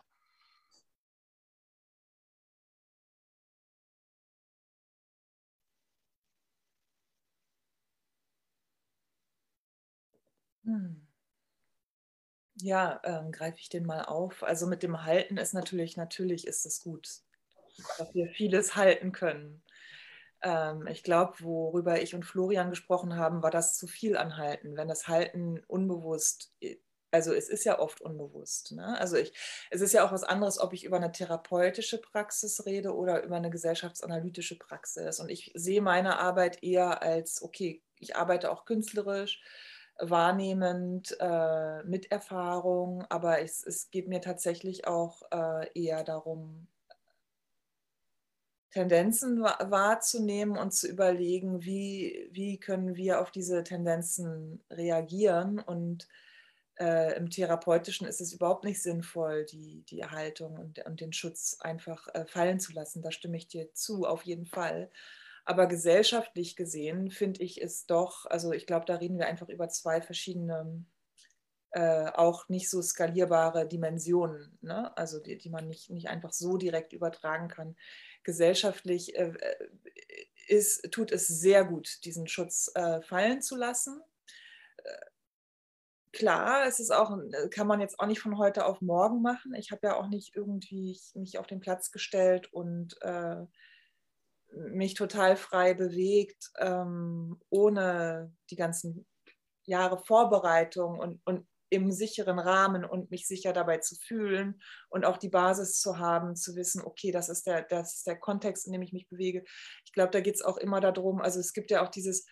Hm. Ja, ähm, greife ich den mal auf. Also mit dem Halten ist natürlich, natürlich ist es gut, dass wir vieles halten können. Ähm, ich glaube, worüber ich und Florian gesprochen haben, war das zu viel an Halten. Wenn das Halten unbewusst, also es ist ja oft unbewusst. Ne? Also ich, es ist ja auch was anderes, ob ich über eine therapeutische Praxis rede oder über eine gesellschaftsanalytische Praxis. Und ich sehe meine Arbeit eher als, okay, ich arbeite auch künstlerisch, wahrnehmend, äh, mit Erfahrung, aber es, es geht mir tatsächlich auch äh, eher darum, Tendenzen wahrzunehmen und zu überlegen, wie, wie können wir auf diese Tendenzen reagieren. Und äh, im Therapeutischen ist es überhaupt nicht sinnvoll, die, die Erhaltung und, und den Schutz einfach äh, fallen zu lassen. Da stimme ich dir zu, auf jeden Fall. Aber gesellschaftlich gesehen finde ich es doch, also ich glaube, da reden wir einfach über zwei verschiedene, äh, auch nicht so skalierbare Dimensionen, ne? Also die, die man nicht, nicht einfach so direkt übertragen kann. Gesellschaftlich äh, ist, tut es sehr gut, diesen Schutz äh, fallen zu lassen. Äh, klar, es ist auch, kann man jetzt auch nicht von heute auf morgen machen. Ich habe ja auch nicht irgendwie mich auf den Platz gestellt und äh, mich total frei bewegt, ähm, ohne die ganzen Jahre Vorbereitung und, und im sicheren Rahmen und mich sicher dabei zu fühlen und auch die Basis zu haben, zu wissen, okay, das ist der, das ist der Kontext, in dem ich mich bewege. Ich glaube, da geht es auch immer darum, also es gibt ja auch dieses,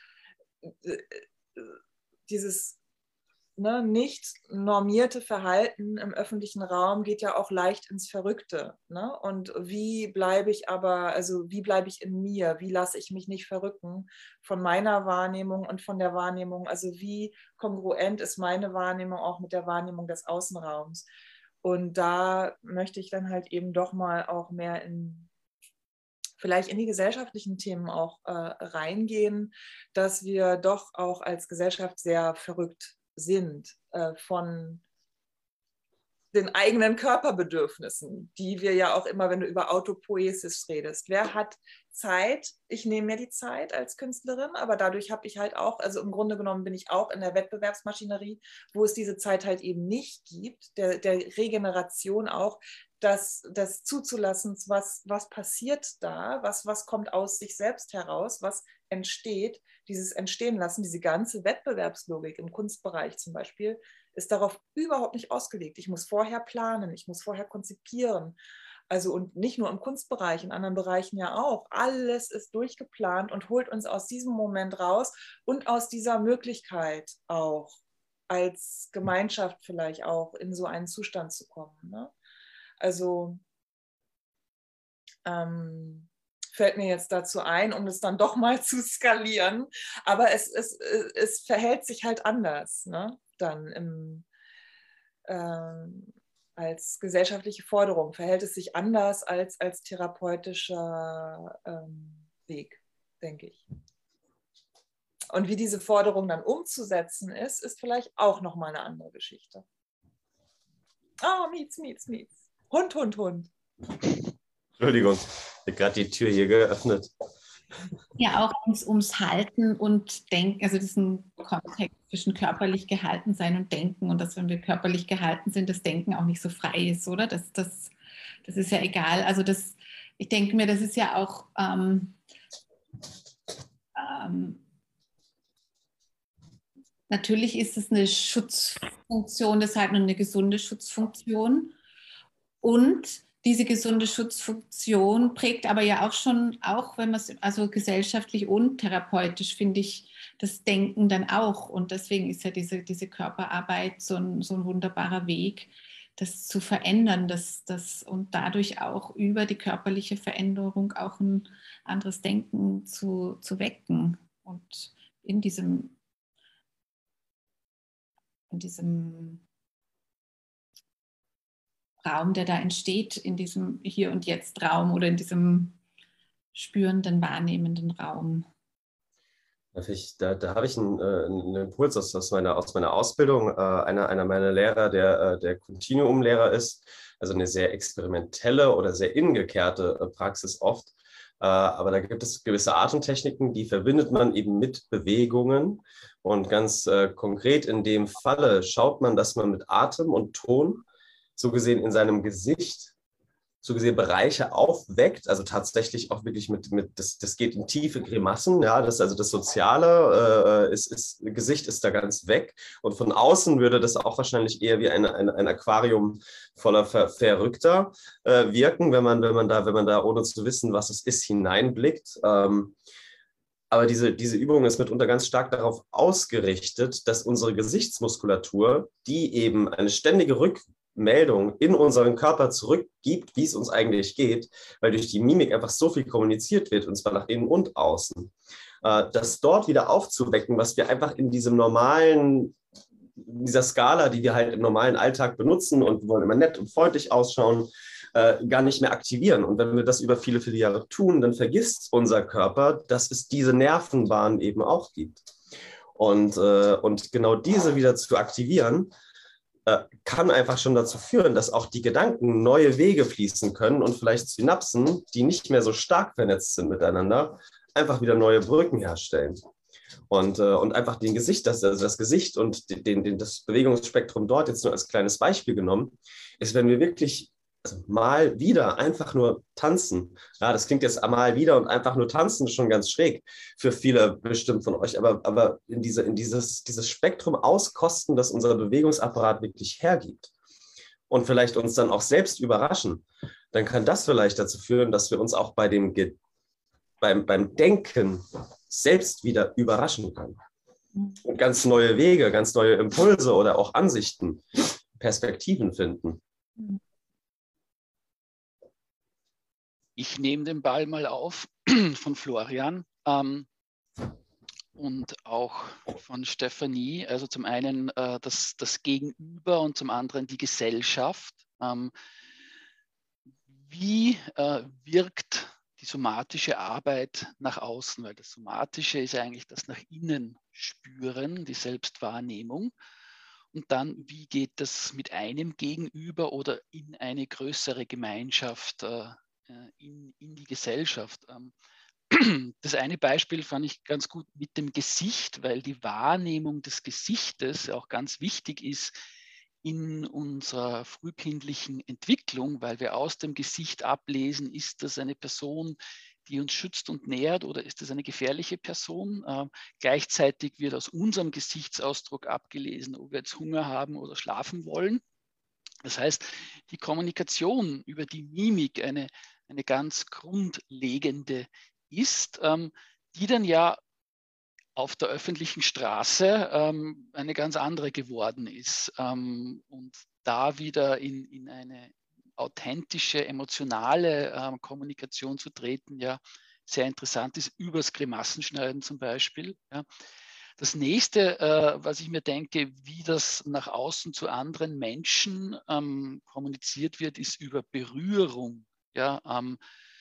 dieses ne, nicht normierte Verhalten im öffentlichen Raum geht ja auch leicht ins Verrückte. Ne? Und wie bleibe ich aber, also wie bleibe ich in mir? Wie lasse ich mich nicht verrücken von meiner Wahrnehmung und von der Wahrnehmung? Also wie kongruent ist meine Wahrnehmung auch mit der Wahrnehmung des Außenraums? Und da möchte ich dann halt eben doch mal auch mehr in vielleicht in die gesellschaftlichen Themen auch äh, reingehen, dass wir doch auch als Gesellschaft sehr verrückt sind äh, von den eigenen Körperbedürfnissen, die wir ja auch immer, wenn du über Autopoiesis redest. Wer hat Zeit? Ich nehme mir die Zeit als Künstlerin, aber dadurch habe ich halt auch, also im Grunde genommen bin ich auch in der Wettbewerbsmaschinerie, wo es diese Zeit halt eben nicht gibt, der, der Regeneration auch, das, das zuzulassen, was, was passiert da, was, was kommt aus sich selbst heraus, was entsteht, dieses Entstehen lassen, diese ganze Wettbewerbslogik im Kunstbereich zum Beispiel, ist darauf überhaupt nicht ausgelegt. Ich muss vorher planen, ich muss vorher konzipieren. Also und nicht nur im Kunstbereich, in anderen Bereichen ja auch. Alles ist durchgeplant und holt uns aus diesem Moment raus und aus dieser Möglichkeit auch als Gemeinschaft vielleicht auch in so einen Zustand zu kommen. Ne? Also ähm, fällt mir jetzt dazu ein, um das dann doch mal zu skalieren. Aber es, es, es verhält sich halt anders, ne? Dann im, ähm, als gesellschaftliche Forderung verhält es sich anders als als therapeutischer ähm, Weg, denke ich. Und wie diese Forderung dann umzusetzen ist, ist vielleicht auch nochmal eine andere Geschichte. Ah, oh, Mietz, Mietz, Mietz. Hund, Hund, Hund. Entschuldigung, ich habe gerade die Tür hier geöffnet. Ja, auch ums, ums Halten und Denken, also diesen Kontext zwischen körperlich gehalten sein und Denken und dass, wenn wir körperlich gehalten sind, das Denken auch nicht so frei ist, oder? Das, das, das ist ja egal. Also das, ich denke mir, das ist ja auch ähm, ähm, natürlich ist es eine Schutzfunktion, deshalb eine gesunde Schutzfunktion. Und diese gesunde Schutzfunktion prägt aber ja auch schon, auch wenn man es, also gesellschaftlich und therapeutisch, finde ich, das Denken dann auch. Und deswegen ist ja diese, diese Körperarbeit so ein, so ein wunderbarer Weg, das zu verändern, das, das, und dadurch auch über die körperliche Veränderung auch ein anderes Denken zu, zu wecken. Und in diesem, in diesem Raum, der da entsteht, in diesem Hier- und Jetzt-Raum oder in diesem spürenden, wahrnehmenden Raum. Da, da habe ich einen, einen Impuls aus, aus, meiner, aus meiner Ausbildung. Einer, einer meiner Lehrer, der, der Continuum-Lehrer ist, also eine sehr experimentelle oder sehr innengekehrte Praxis oft. Aber da gibt es gewisse Atemtechniken, die verbindet man eben mit Bewegungen. Und ganz konkret in dem Falle schaut man, dass man mit Atem und Ton so gesehen in seinem Gesicht, so gesehen Bereiche aufweckt, also tatsächlich auch wirklich mit, mit das, das geht in tiefe Grimassen, ja, das, also das Soziale, äh, ist, ist, Gesicht ist da ganz weg und von außen würde das auch wahrscheinlich eher wie eine, eine, ein Aquarium voller Ver, Verrückter äh, wirken, wenn man, wenn man da, wenn man da, ohne zu wissen, was es ist, hineinblickt. Ähm, Aber diese, diese Übung ist mitunter ganz stark darauf ausgerichtet, dass unsere Gesichtsmuskulatur, die eben eine ständige Rückmeldung in unseren Körper zurückgibt, wie es uns eigentlich geht, weil durch die Mimik einfach so viel kommuniziert wird, und zwar nach innen und außen, das dort wieder aufzuwecken, was wir einfach in diesem normalen, dieser Skala, die wir halt im normalen Alltag benutzen und wollen immer nett und freundlich ausschauen, Äh, gar nicht mehr aktivieren. Und wenn wir das über viele, viele Jahre tun, dann vergisst unser Körper, dass es diese Nervenbahnen eben auch gibt. Und, äh, und genau diese wieder zu aktivieren, äh, kann einfach schon dazu führen, dass auch die Gedanken neue Wege fließen können und vielleicht Synapsen, die nicht mehr so stark vernetzt sind miteinander, einfach wieder neue Brücken herstellen. Und, äh, und einfach den Gesicht, das, also das Gesicht und den, den, das Bewegungsspektrum dort jetzt nur als kleines Beispiel genommen, ist, wenn wir wirklich also mal wieder einfach nur tanzen. Ja, das klingt jetzt mal wieder und einfach nur tanzen schon ganz schräg für viele bestimmt von euch, aber, aber in, diese, in dieses, dieses Spektrum auskosten, das unser Bewegungsapparat wirklich hergibt und vielleicht uns dann auch selbst überraschen, dann kann das vielleicht dazu führen, dass wir uns auch bei dem, beim, beim Denken selbst wieder überraschen können. Und ganz neue Wege, ganz neue Impulse oder auch Ansichten, Perspektiven finden. Ich nehme den Ball mal auf von Florian ähm, und auch von Stefanie. Also zum einen äh, das, das Gegenüber und zum anderen die Gesellschaft. Ähm, wie äh, wirkt die somatische Arbeit nach außen? Weil das Somatische ist eigentlich das nach innen spüren, die Selbstwahrnehmung. und dann, wie geht das mit einem Gegenüber oder in eine größere Gemeinschaft, äh, in, in die Gesellschaft. Ähm, Das eine Beispiel fand ich ganz gut mit dem Gesicht, weil die Wahrnehmung des Gesichtes auch ganz wichtig ist in unserer frühkindlichen Entwicklung, weil wir aus dem Gesicht ablesen, ist das eine Person, die uns schützt und nährt oder ist das eine gefährliche Person? Äh, gleichzeitig wird aus unserem Gesichtsausdruck abgelesen, ob wir jetzt Hunger haben oder schlafen wollen. Das heißt, die Kommunikation über die Mimik eine, eine ganz grundlegende ist, ähm, die dann ja auf der öffentlichen Straße ähm, eine ganz andere geworden ist ähm, und da wieder in, in eine authentische, emotionale ähm, Kommunikation zu treten, ja sehr interessant ist, übers Grimassenschneiden zum Beispiel. Ja. Das nächste, äh, was ich mir denke, wie das nach außen zu anderen Menschen ähm, kommuniziert wird, ist über Berührung. Ja, ähm,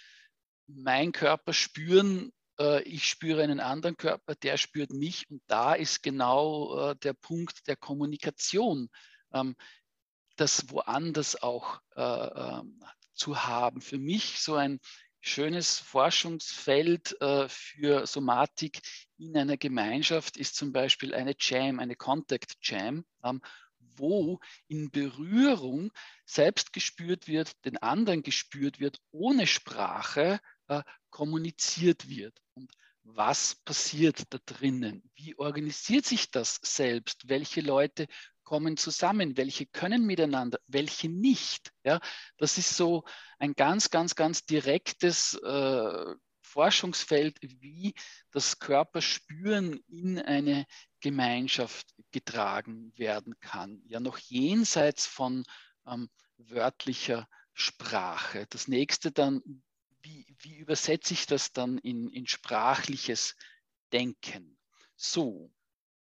mein Körper spüren, äh, ich spüre einen anderen Körper, der spürt mich und da ist genau äh, der Punkt der Kommunikation, ähm, das woanders auch äh, äh, zu haben. Für mich so ein schönes Forschungsfeld äh, für Somatik in einer Gemeinschaft ist zum Beispiel eine Jam, eine Contact Jam, ähm, wo in Berührung selbst gespürt wird, den anderen gespürt wird, ohne Sprache äh, kommuniziert wird. Und was passiert da drinnen? Wie organisiert sich das selbst? Welche Leute kommen zusammen? Welche können miteinander? Welche nicht? Ja, das ist so ein ganz, ganz, ganz direktes äh, Forschungsfeld, wie das Körperspüren in eine Gemeinschaft getragen werden kann. Ja, noch jenseits von ähm, wörtlicher Sprache. Das nächste dann, wie, wie übersetze ich das dann in, in sprachliches Denken? So,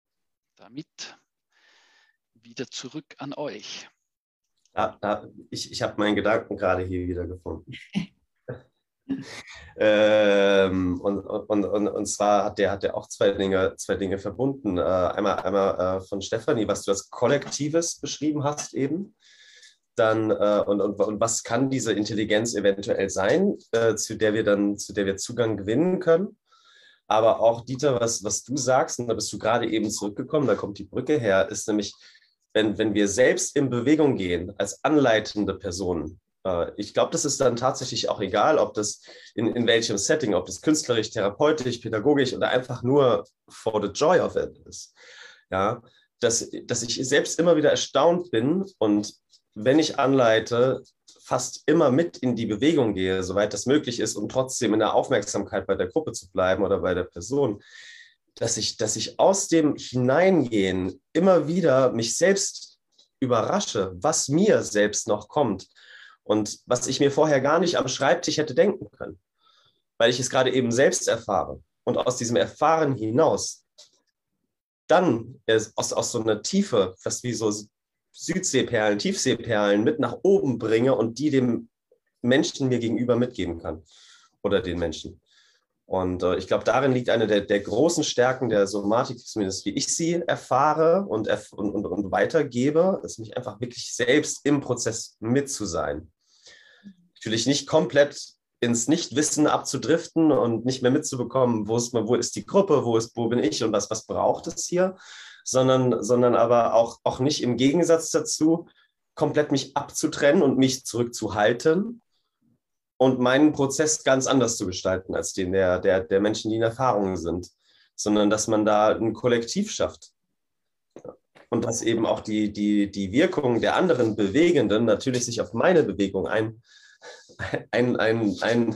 damit wieder zurück an euch. Ja, da, ich ich habe meinen Gedanken gerade hier wieder gefunden. ähm, und, und, und, und zwar hat der, hat der auch zwei Dinge, zwei Dinge verbunden. Äh, einmal einmal äh, von Stefanie, was du als Kollektives beschrieben hast eben. Dann, äh, und, und, und was kann diese Intelligenz eventuell sein, äh, zu der wir dann, zu der wir Zugang gewinnen können. Aber auch, Dieter, was, was du sagst, und da bist du gerade eben zurückgekommen, da kommt die Brücke her, ist nämlich, wenn, wenn wir selbst in Bewegung gehen, als anleitende Personen, äh, ich glaube, das ist dann tatsächlich auch egal, ob das in, in welchem Setting, ob das künstlerisch, therapeutisch, pädagogisch oder einfach nur for the joy of it ist. Ja, dass, dass ich selbst immer wieder erstaunt bin und wenn ich anleite, fast immer mit in die Bewegung gehe, soweit das möglich ist, um trotzdem in der Aufmerksamkeit bei der Gruppe zu bleiben oder bei der Person, dass ich, dass ich aus dem Hineingehen immer wieder mich selbst überrasche, was mir selbst noch kommt und was ich mir vorher gar nicht am Schreibtisch hätte denken können, weil ich es gerade eben selbst erfahre. Und aus diesem Erfahren hinaus dann aus, aus so einer Tiefe, fast wie so Südseeperlen, Tiefseeperlen mit nach oben bringe und die dem Menschen mir gegenüber mitgeben kann oder den Menschen. Und äh, ich glaube, darin liegt eine der, der großen Stärken der Somatik, zumindest wie ich sie erfahre und, erf und, und, und weitergebe, ist mich einfach wirklich selbst im Prozess mit zu sein. Natürlich nicht komplett ins Nichtwissen abzudriften und nicht mehr mitzubekommen, wo ist, wo ist die Gruppe, wo, ist, wo bin ich und was, was braucht es hier, sondern, sondern aber auch, auch nicht im Gegensatz dazu, komplett mich abzutrennen und mich zurückzuhalten und meinen Prozess ganz anders zu gestalten als den der, der, der Menschen, die in Erfahrungen sind, sondern dass man da ein Kollektiv schafft. Und dass eben auch die, die, die Wirkung der anderen Bewegenden natürlich sich auf meine Bewegung ein, ein, ein, ein,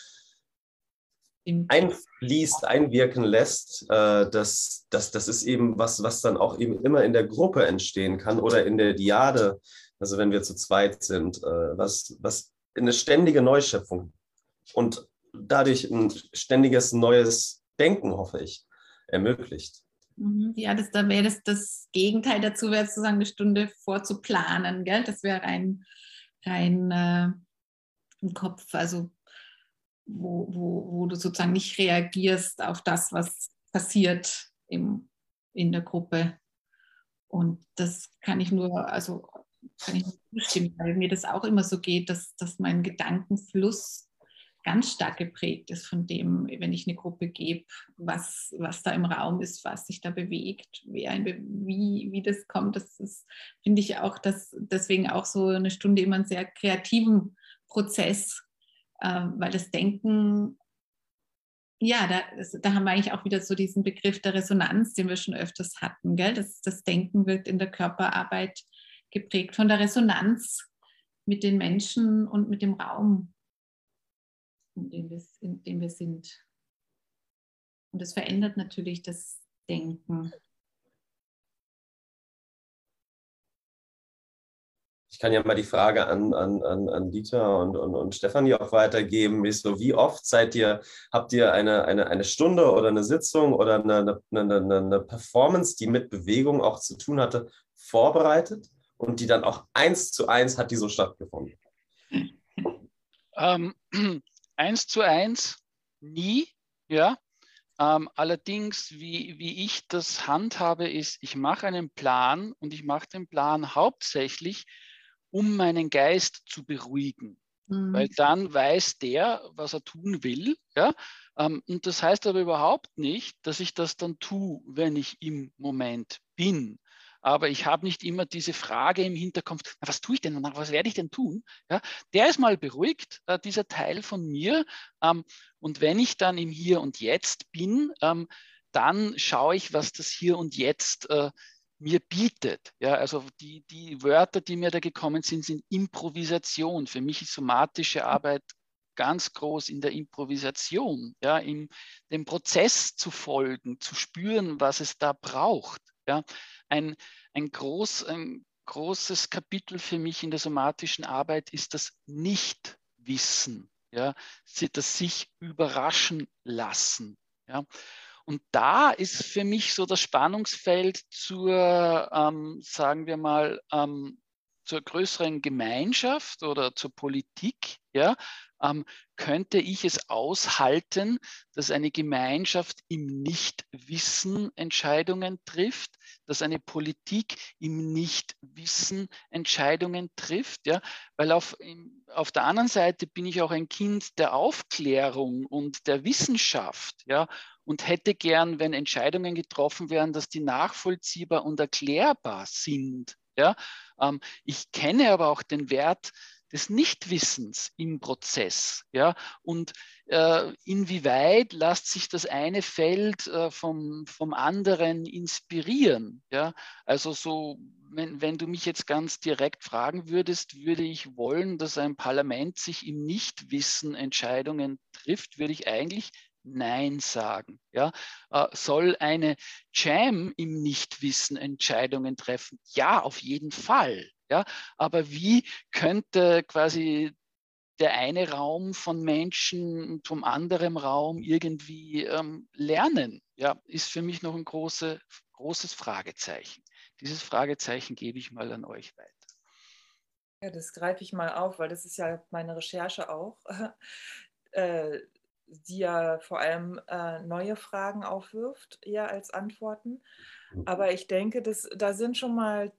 einfließt, einwirken lässt, äh, das, das, das ist eben was, was dann auch eben immer in der Gruppe entstehen kann oder in der Dyade, also wenn wir zu zweit sind, äh, was, was eine ständige Neuschöpfung und dadurch ein ständiges neues Denken, hoffe ich, ermöglicht. Ja, das, da wäre das, das Gegenteil dazu, wäre sozusagen eine Stunde vorzuplanen, gell? Das wäre rein, rein äh, im Kopf, also wo, wo, wo du sozusagen nicht reagierst auf das, was passiert im, in der Gruppe. Und das kann ich nur, also kann ich nur zustimmen, weil mir das auch immer so geht, dass, dass mein Gedankenfluss ganz stark geprägt ist von dem, wenn ich eine Gruppe gebe, was, was da im Raum ist, was sich da bewegt, wer, wie, wie das kommt. Das ist, finde ich auch, dass deswegen auch so eine Stunde immer einen sehr kreativen Prozess, äh, weil das Denken, ja, da, da haben wir eigentlich auch wieder so diesen Begriff der Resonanz, den wir schon öfters hatten. Gell? Das, das Denken wird in der Körperarbeit geprägt von der Resonanz mit den Menschen und mit dem Raum, in dem wir, in dem wir sind. Und das verändert natürlich das Denken. Ich kann ja mal die Frage an, an, an, an Dieter und, und, und Stefanie auch weitergeben. Wie, so, wie oft seid ihr, habt ihr eine, eine, eine Stunde oder eine Sitzung oder eine, eine, eine, eine Performance, die mit Bewegung auch zu tun hatte, vorbereitet und die dann auch eins zu eins hat die so stattgefunden? Ähm, eins zu eins nie, ja. Ähm, allerdings, wie, wie ich das handhabe, ist, ich mache einen Plan und ich mache den Plan hauptsächlich, um meinen Geist zu beruhigen. Mhm. Weil dann weiß der, was er tun will. Ja? Ähm, und das heißt aber überhaupt nicht, dass ich das dann tue, wenn ich im Moment bin. Aber ich habe nicht immer diese Frage im Hinterkopf, na, was tue ich denn danach, was werde ich denn tun? Ja? Der ist mal beruhigt, äh, dieser Teil von mir. Ähm, und wenn ich dann im Hier und Jetzt bin, ähm, dann schaue ich, was das Hier und Jetzt äh, mir bietet. Ja, also die, die Wörter, die mir da gekommen sind, sind Improvisation. Für mich ist somatische Arbeit ganz groß in der Improvisation, ja, in dem Prozess zu folgen, zu spüren, was es da braucht. Ja. Ein, ein, groß, ein großes Kapitel für mich in der somatischen Arbeit ist das Nichtwissen, ja, das sich überraschen lassen. Ja. Und da ist für mich so das Spannungsfeld zur, ähm, sagen wir mal, ähm, zur größeren Gemeinschaft oder zur Politik, ja, ähm, könnte ich es aushalten, dass eine Gemeinschaft im Nichtwissen Entscheidungen trifft, dass eine Politik im Nichtwissen Entscheidungen trifft, ja, weil auf, auf der anderen Seite bin ich auch ein Kind der Aufklärung und der Wissenschaft, ja, und hätte gern, wenn Entscheidungen getroffen werden, dass die nachvollziehbar und erklärbar sind. Ja? Ähm, ich kenne aber auch den Wert des Nichtwissens im Prozess. Ja? Und äh, inwieweit lässt sich das eine Feld äh, vom, vom anderen inspirieren? Ja? Also so, wenn, wenn du mich jetzt ganz direkt fragen würdest, würde ich wollen, dass ein Parlament sich im Nichtwissen Entscheidungen trifft, würde ich eigentlich Nein sagen. Ja? Äh, soll eine Jam im Nichtwissen Entscheidungen treffen? Ja, auf jeden Fall. Ja? Aber wie könnte quasi der eine Raum von Menschen vom anderen Raum irgendwie ähm, lernen? Ja, ist für mich noch ein große, großes Fragezeichen. Dieses Fragezeichen gebe ich mal an euch weiter. Ja, das greife ich mal auf, weil das ist ja meine Recherche auch. äh, die ja vor allem äh, neue Fragen aufwirft, eher als Antworten. Aber ich denke, dass, da sind schon mal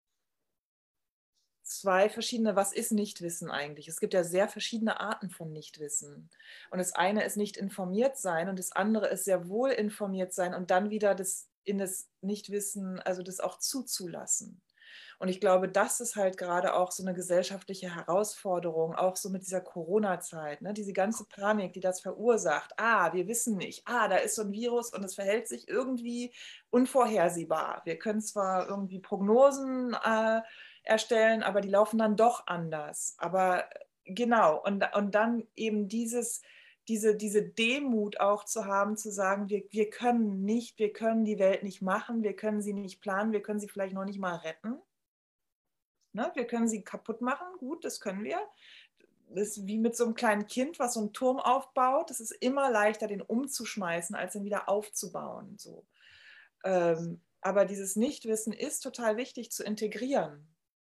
zwei verschiedene, was ist Nichtwissen eigentlich? Es gibt ja sehr verschiedene Arten von Nichtwissen. Und das eine ist nicht informiert sein und das andere ist sehr wohl informiert sein und dann wieder das in das Nichtwissen, also das auch zuzulassen. Und ich glaube, das ist halt gerade auch so eine gesellschaftliche Herausforderung, auch so mit dieser Corona-Zeit, ne? Diese ganze Panik, die das verursacht. Ah, wir wissen nicht. Ah, da ist so ein Virus und es verhält sich irgendwie unvorhersehbar. Wir können zwar irgendwie Prognosen äh, erstellen, aber die laufen dann doch anders. Aber genau, und, und dann eben dieses, diese, diese Demut auch zu haben, zu sagen, wir, wir können nicht, wir können die Welt nicht machen, wir können sie nicht planen, wir können sie vielleicht noch nicht mal retten. Ne? Wir können sie kaputt machen, gut, das können wir. Das ist wie mit so einem kleinen Kind, was so einen Turm aufbaut. Es ist immer leichter, den umzuschmeißen, als ihn wieder aufzubauen. So. Ähm, aber dieses Nichtwissen ist total wichtig zu integrieren.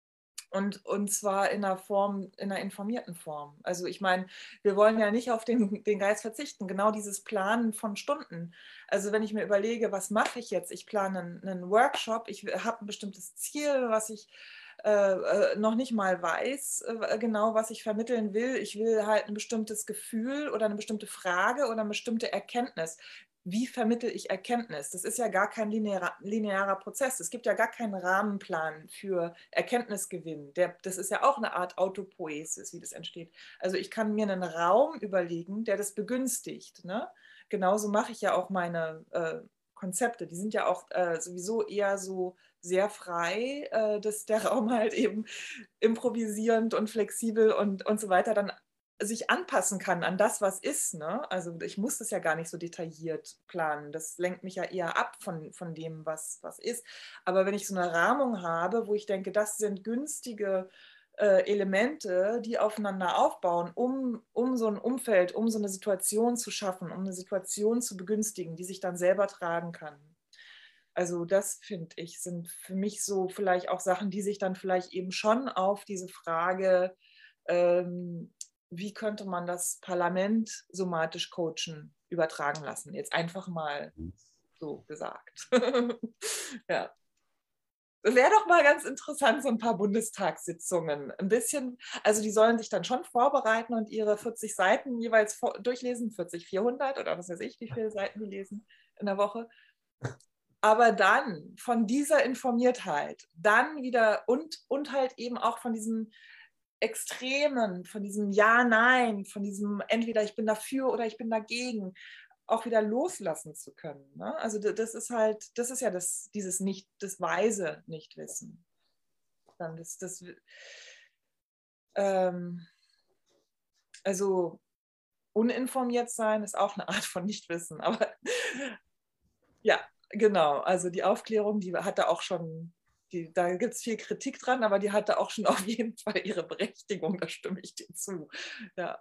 Und, und zwar in einer Form, in einer informierten Form. Also ich meine, wir wollen ja nicht auf den, den Geist verzichten, genau dieses Planen von Stunden. Also wenn ich mir überlege, was mache ich jetzt? Ich plane einen, einen Workshop, ich habe ein bestimmtes Ziel, was ich äh, noch nicht mal weiß, äh, genau was ich vermitteln will. Ich will halt ein bestimmtes Gefühl oder eine bestimmte Frage oder eine bestimmte Erkenntnis. Wie vermittle ich Erkenntnis? Das ist ja gar kein linearer, linearer Prozess. Es gibt ja gar keinen Rahmenplan für Erkenntnisgewinn. Der, das ist ja auch eine Art Autopoiesis, wie das entsteht. Also ich kann mir einen Raum überlegen, der das begünstigt. Ne? Genauso mache ich ja auch meine äh, Konzepte. Die sind ja auch äh, sowieso eher so sehr frei, äh, dass der Raum halt eben improvisierend und flexibel und, und so weiter dann sich anpassen kann an das, was ist. Ne? Also ich muss das ja gar nicht so detailliert planen. Das lenkt mich ja eher ab von, von dem, was, was ist. Aber wenn ich so eine Rahmung habe, wo ich denke, das sind günstige äh, Elemente, die aufeinander aufbauen, um, um so ein Umfeld, um so eine Situation zu schaffen, um eine Situation zu begünstigen, die sich dann selber tragen kann. Also das, finde ich, sind für mich so vielleicht auch Sachen, die sich dann vielleicht eben schon auf diese Frage, ähm, wie könnte man das Parlament somatisch coachen, übertragen lassen. Jetzt einfach mal so gesagt. Ja. Wäre doch mal ganz interessant, so ein paar Bundestagssitzungen. Ein bisschen, also die sollen sich dann schon vorbereiten und ihre vierzig Seiten jeweils vor, durchlesen, vierzig, vierhundert oder was weiß ich, wie viele Seiten die lesen in der Woche. Aber dann von dieser Informiertheit, dann wieder und, und halt eben auch von diesem Extremen, von diesem Ja, Nein, von diesem entweder ich bin dafür oder ich bin dagegen, auch wieder loslassen zu können. Ne? Also das ist halt, das ist ja das, dieses nicht, das weise Nichtwissen. Dann das, das ähm, also uninformiert sein ist auch eine Art von Nichtwissen, aber ja, genau. Also die Aufklärung, die hatte auch schon, die, da gibt es viel Kritik dran, aber die hatte auch schon auf jeden Fall ihre Berechtigung, da stimme ich dir zu. Ja.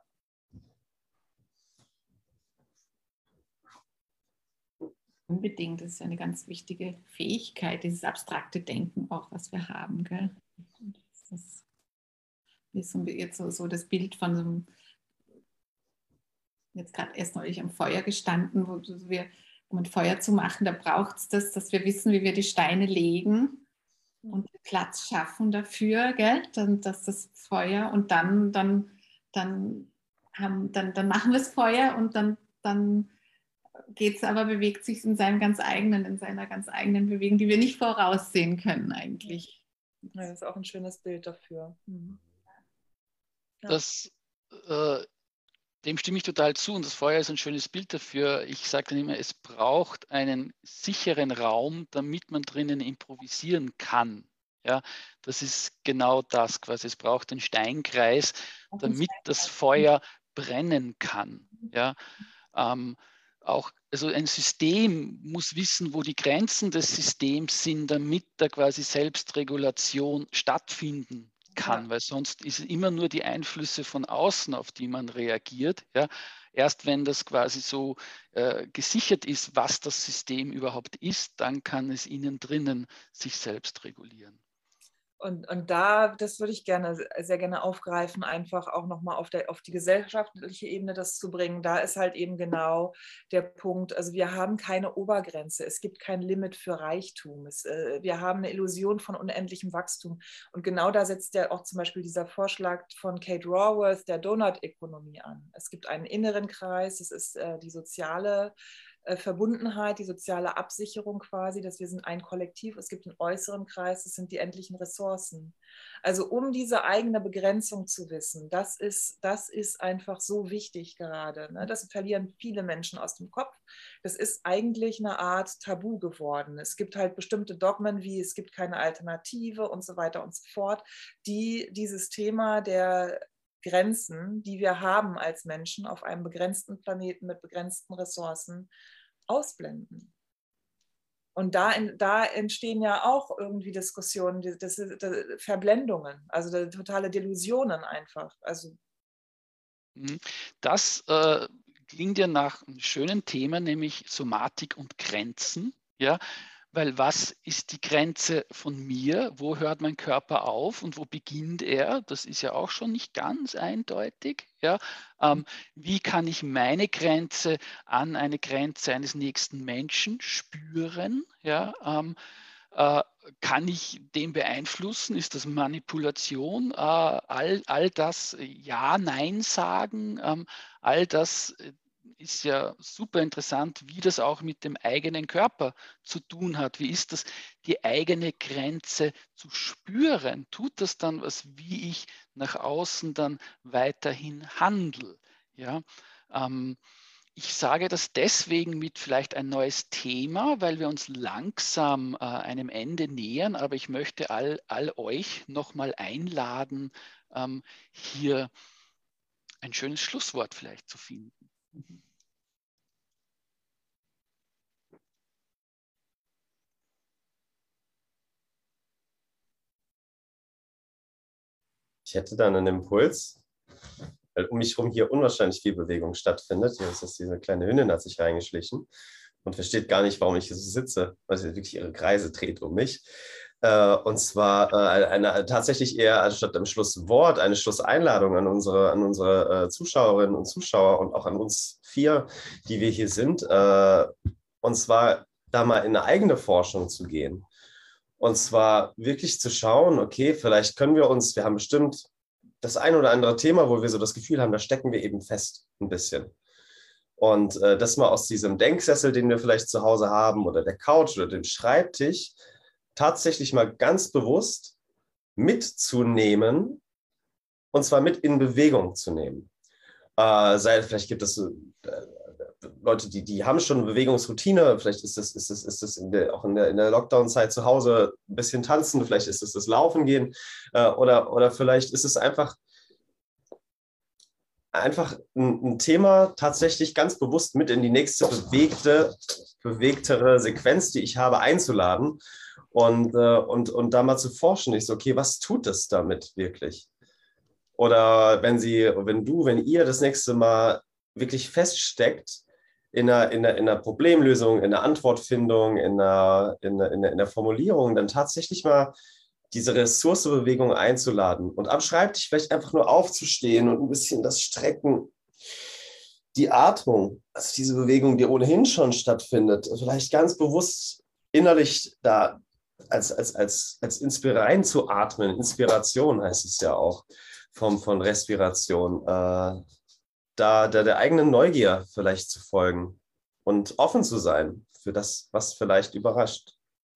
Unbedingt, das ist eine ganz wichtige Fähigkeit, dieses abstrakte Denken auch, was wir haben. Gell? Das ist so, jetzt so, so das Bild von so einem, jetzt gerade erst neulich am Feuer gestanden, wo wir, um ein Feuer zu machen, da braucht es das, dass wir wissen, wie wir die Steine legen und Platz schaffen dafür, gell? Dann, dass das Feuer und dann, dann, dann, haben, dann, dann machen wir das Feuer und dann, dann geht es aber, bewegt sich in seinem ganz eigenen, in seiner ganz eigenen Bewegung, die wir nicht voraussehen können eigentlich. Ja, das ist auch ein schönes Bild dafür. Mhm. Ja. Das, äh, dem stimme ich total zu und das Feuer ist ein schönes Bild dafür. Ich sage dann immer, es braucht einen sicheren Raum, damit man drinnen improvisieren kann. Ja, das ist genau das quasi. Es braucht einen Steinkreis, damit das Feuer brennen kann. Ja, ähm, auch, also ein System muss wissen, wo die Grenzen des Systems sind, damit da quasi Selbstregulation stattfinden kann, ja. Weil sonst ist es immer nur die Einflüsse von außen, auf die man reagiert. Ja. Erst wenn das quasi so äh, gesichert ist, was das System überhaupt ist, dann kann es innen drinnen sich selbst regulieren. Und, und da, das würde ich gerne, sehr gerne aufgreifen, einfach auch nochmal auf, auf die gesellschaftliche Ebene das zu bringen. Da ist halt eben genau der Punkt, also wir haben keine Obergrenze, es gibt kein Limit für Reichtum, es, äh, wir haben eine Illusion von unendlichem Wachstum. Und genau da setzt ja auch zum Beispiel dieser Vorschlag von Kate Raworth der Donut-Ökonomie an. Es gibt einen inneren Kreis, es ist äh, die soziale Verbundenheit, die soziale Absicherung quasi, dass wir sind ein Kollektiv. Es gibt einen äußeren Kreis, das sind die endlichen Ressourcen. Also um diese eigene Begrenzung zu wissen, das ist, das ist einfach so wichtig gerade. Ne? Das verlieren viele Menschen aus dem Kopf. Das ist eigentlich eine Art Tabu geworden. Es gibt halt bestimmte Dogmen wie es gibt keine Alternative und so weiter und so fort, die dieses Thema der Grenzen, die wir haben als Menschen auf einem begrenzten Planeten mit begrenzten Ressourcen, ausblenden. Und da, in, da entstehen ja auch irgendwie Diskussionen, das, das, das, Verblendungen, also totale Delusionen einfach. Also das äh, klingt ja nach einem schönen Thema, nämlich Somatik und Grenzen. Ja? Weil was ist die Grenze von mir? Wo hört mein Körper auf und wo beginnt er? Das ist ja auch schon nicht ganz eindeutig. Ja? Ähm, wie kann ich meine Grenze an eine Grenze eines nächsten Menschen spüren? Ja? Ähm, äh, kann ich den beeinflussen? Ist das Manipulation? Äh, all, all das Ja, Nein sagen, ähm, all das äh, ist ja super interessant, wie das auch mit dem eigenen Körper zu tun hat. Wie ist das, die eigene Grenze zu spüren? Tut das dann was, wie ich nach außen dann weiterhin handle? Ja, ähm, ich sage das deswegen mit vielleicht ein neues Thema, weil wir uns langsam äh, einem Ende nähern, aber ich möchte all, all euch nochmal einladen, ähm, hier ein schönes Schlusswort vielleicht zu finden. Ich hätte dann einen Impuls, weil um mich herum hier unwahrscheinlich viel Bewegung stattfindet. Hier ist das, diese kleine Hündin hat sich reingeschlichen und versteht gar nicht, warum ich hier so sitze, weil sie wirklich ihre Kreise dreht um mich. Äh, und zwar äh, eine, tatsächlich eher anstatt einem Schlusswort eine Schlusseinladung an unsere, an unsere äh, Zuschauerinnen und Zuschauer und auch an uns vier, die wir hier sind. Äh, und zwar da mal in eine eigene Forschung zu gehen. Und zwar wirklich zu schauen, okay, vielleicht können wir uns, wir haben bestimmt das ein oder andere Thema, wo wir so das Gefühl haben, da stecken wir eben fest ein bisschen. Und äh, das mal aus diesem Denksessel, den wir vielleicht zu Hause haben oder der Couch oder dem Schreibtisch, tatsächlich mal ganz bewusst mitzunehmen und zwar mit in Bewegung zu nehmen. Äh, sei, vielleicht gibt es äh, Leute, die, die haben schon eine Bewegungsroutine, vielleicht ist das, ist das, ist das in der, auch in der, in der Lockdown-Zeit zu Hause ein bisschen tanzen, vielleicht ist es das Laufen gehen äh, oder, oder vielleicht ist es einfach, einfach ein, ein Thema tatsächlich ganz bewusst mit in die nächste bewegte, bewegtere Sequenz, die ich habe, einzuladen und, äh, und, und da mal zu forschen. Ich so, okay, was tut es damit wirklich? Oder wenn sie, wenn du, wenn ihr das nächste Mal wirklich feststeckt in einer, in einer, in einer Problemlösung, in der Antwortfindung, in einer, in, einer, in, einer, in der Formulierung, dann tatsächlich mal diese Ressourcebewegung einzuladen und am Schreibtisch vielleicht einfach nur aufzustehen und ein bisschen das Strecken, die Atmung, also diese Bewegung, die ohnehin schon stattfindet, vielleicht ganz bewusst innerlich da als, als, als, als Inspir einzuatmen. Inspiration heißt es ja auch. Form von Respiration, äh, da, da der eigenen Neugier vielleicht zu folgen und offen zu sein für das, was vielleicht überrascht.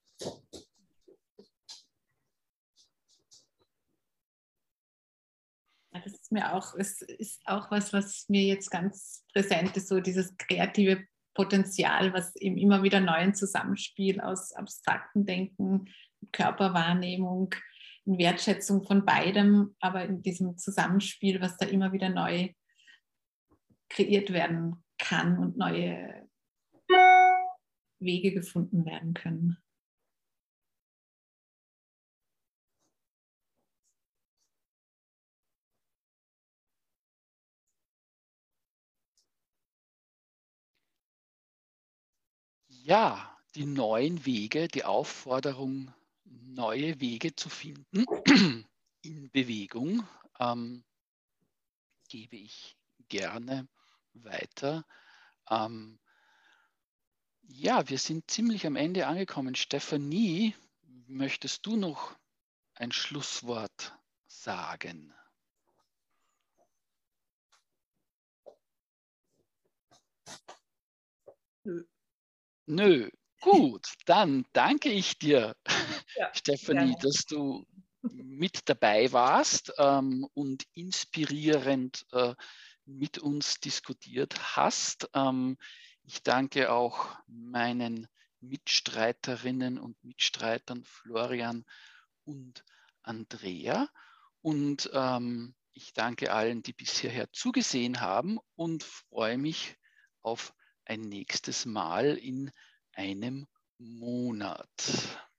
Das ist mir auch, es ist auch was, was mir jetzt ganz präsent ist, so dieses kreative Potenzial, was eben immer wieder neu ein Zusammenspiel aus abstraktem Denken, Körperwahrnehmung, in Wertschätzung von beidem, aber in diesem Zusammenspiel, was da immer wieder neu kreiert werden kann und neue Wege gefunden werden können. Ja, die neuen Wege, die Aufforderung, neue Wege zu finden in Bewegung, ähm, gebe ich gerne weiter. Ähm, ja, wir sind ziemlich am Ende angekommen. Stefanie, möchtest du noch ein Schlusswort sagen? Nö. Nö. Gut, dann danke ich dir, Ja, Stefanie, gerne. dass du mit dabei warst ähm, und inspirierend äh, mit uns diskutiert hast. Ähm, ich danke auch meinen Mitstreiterinnen und Mitstreitern Florian und Andrea. Und ähm, ich danke allen, die bis hierher zugesehen haben und freue mich auf ein nächstes Mal in einem Monat.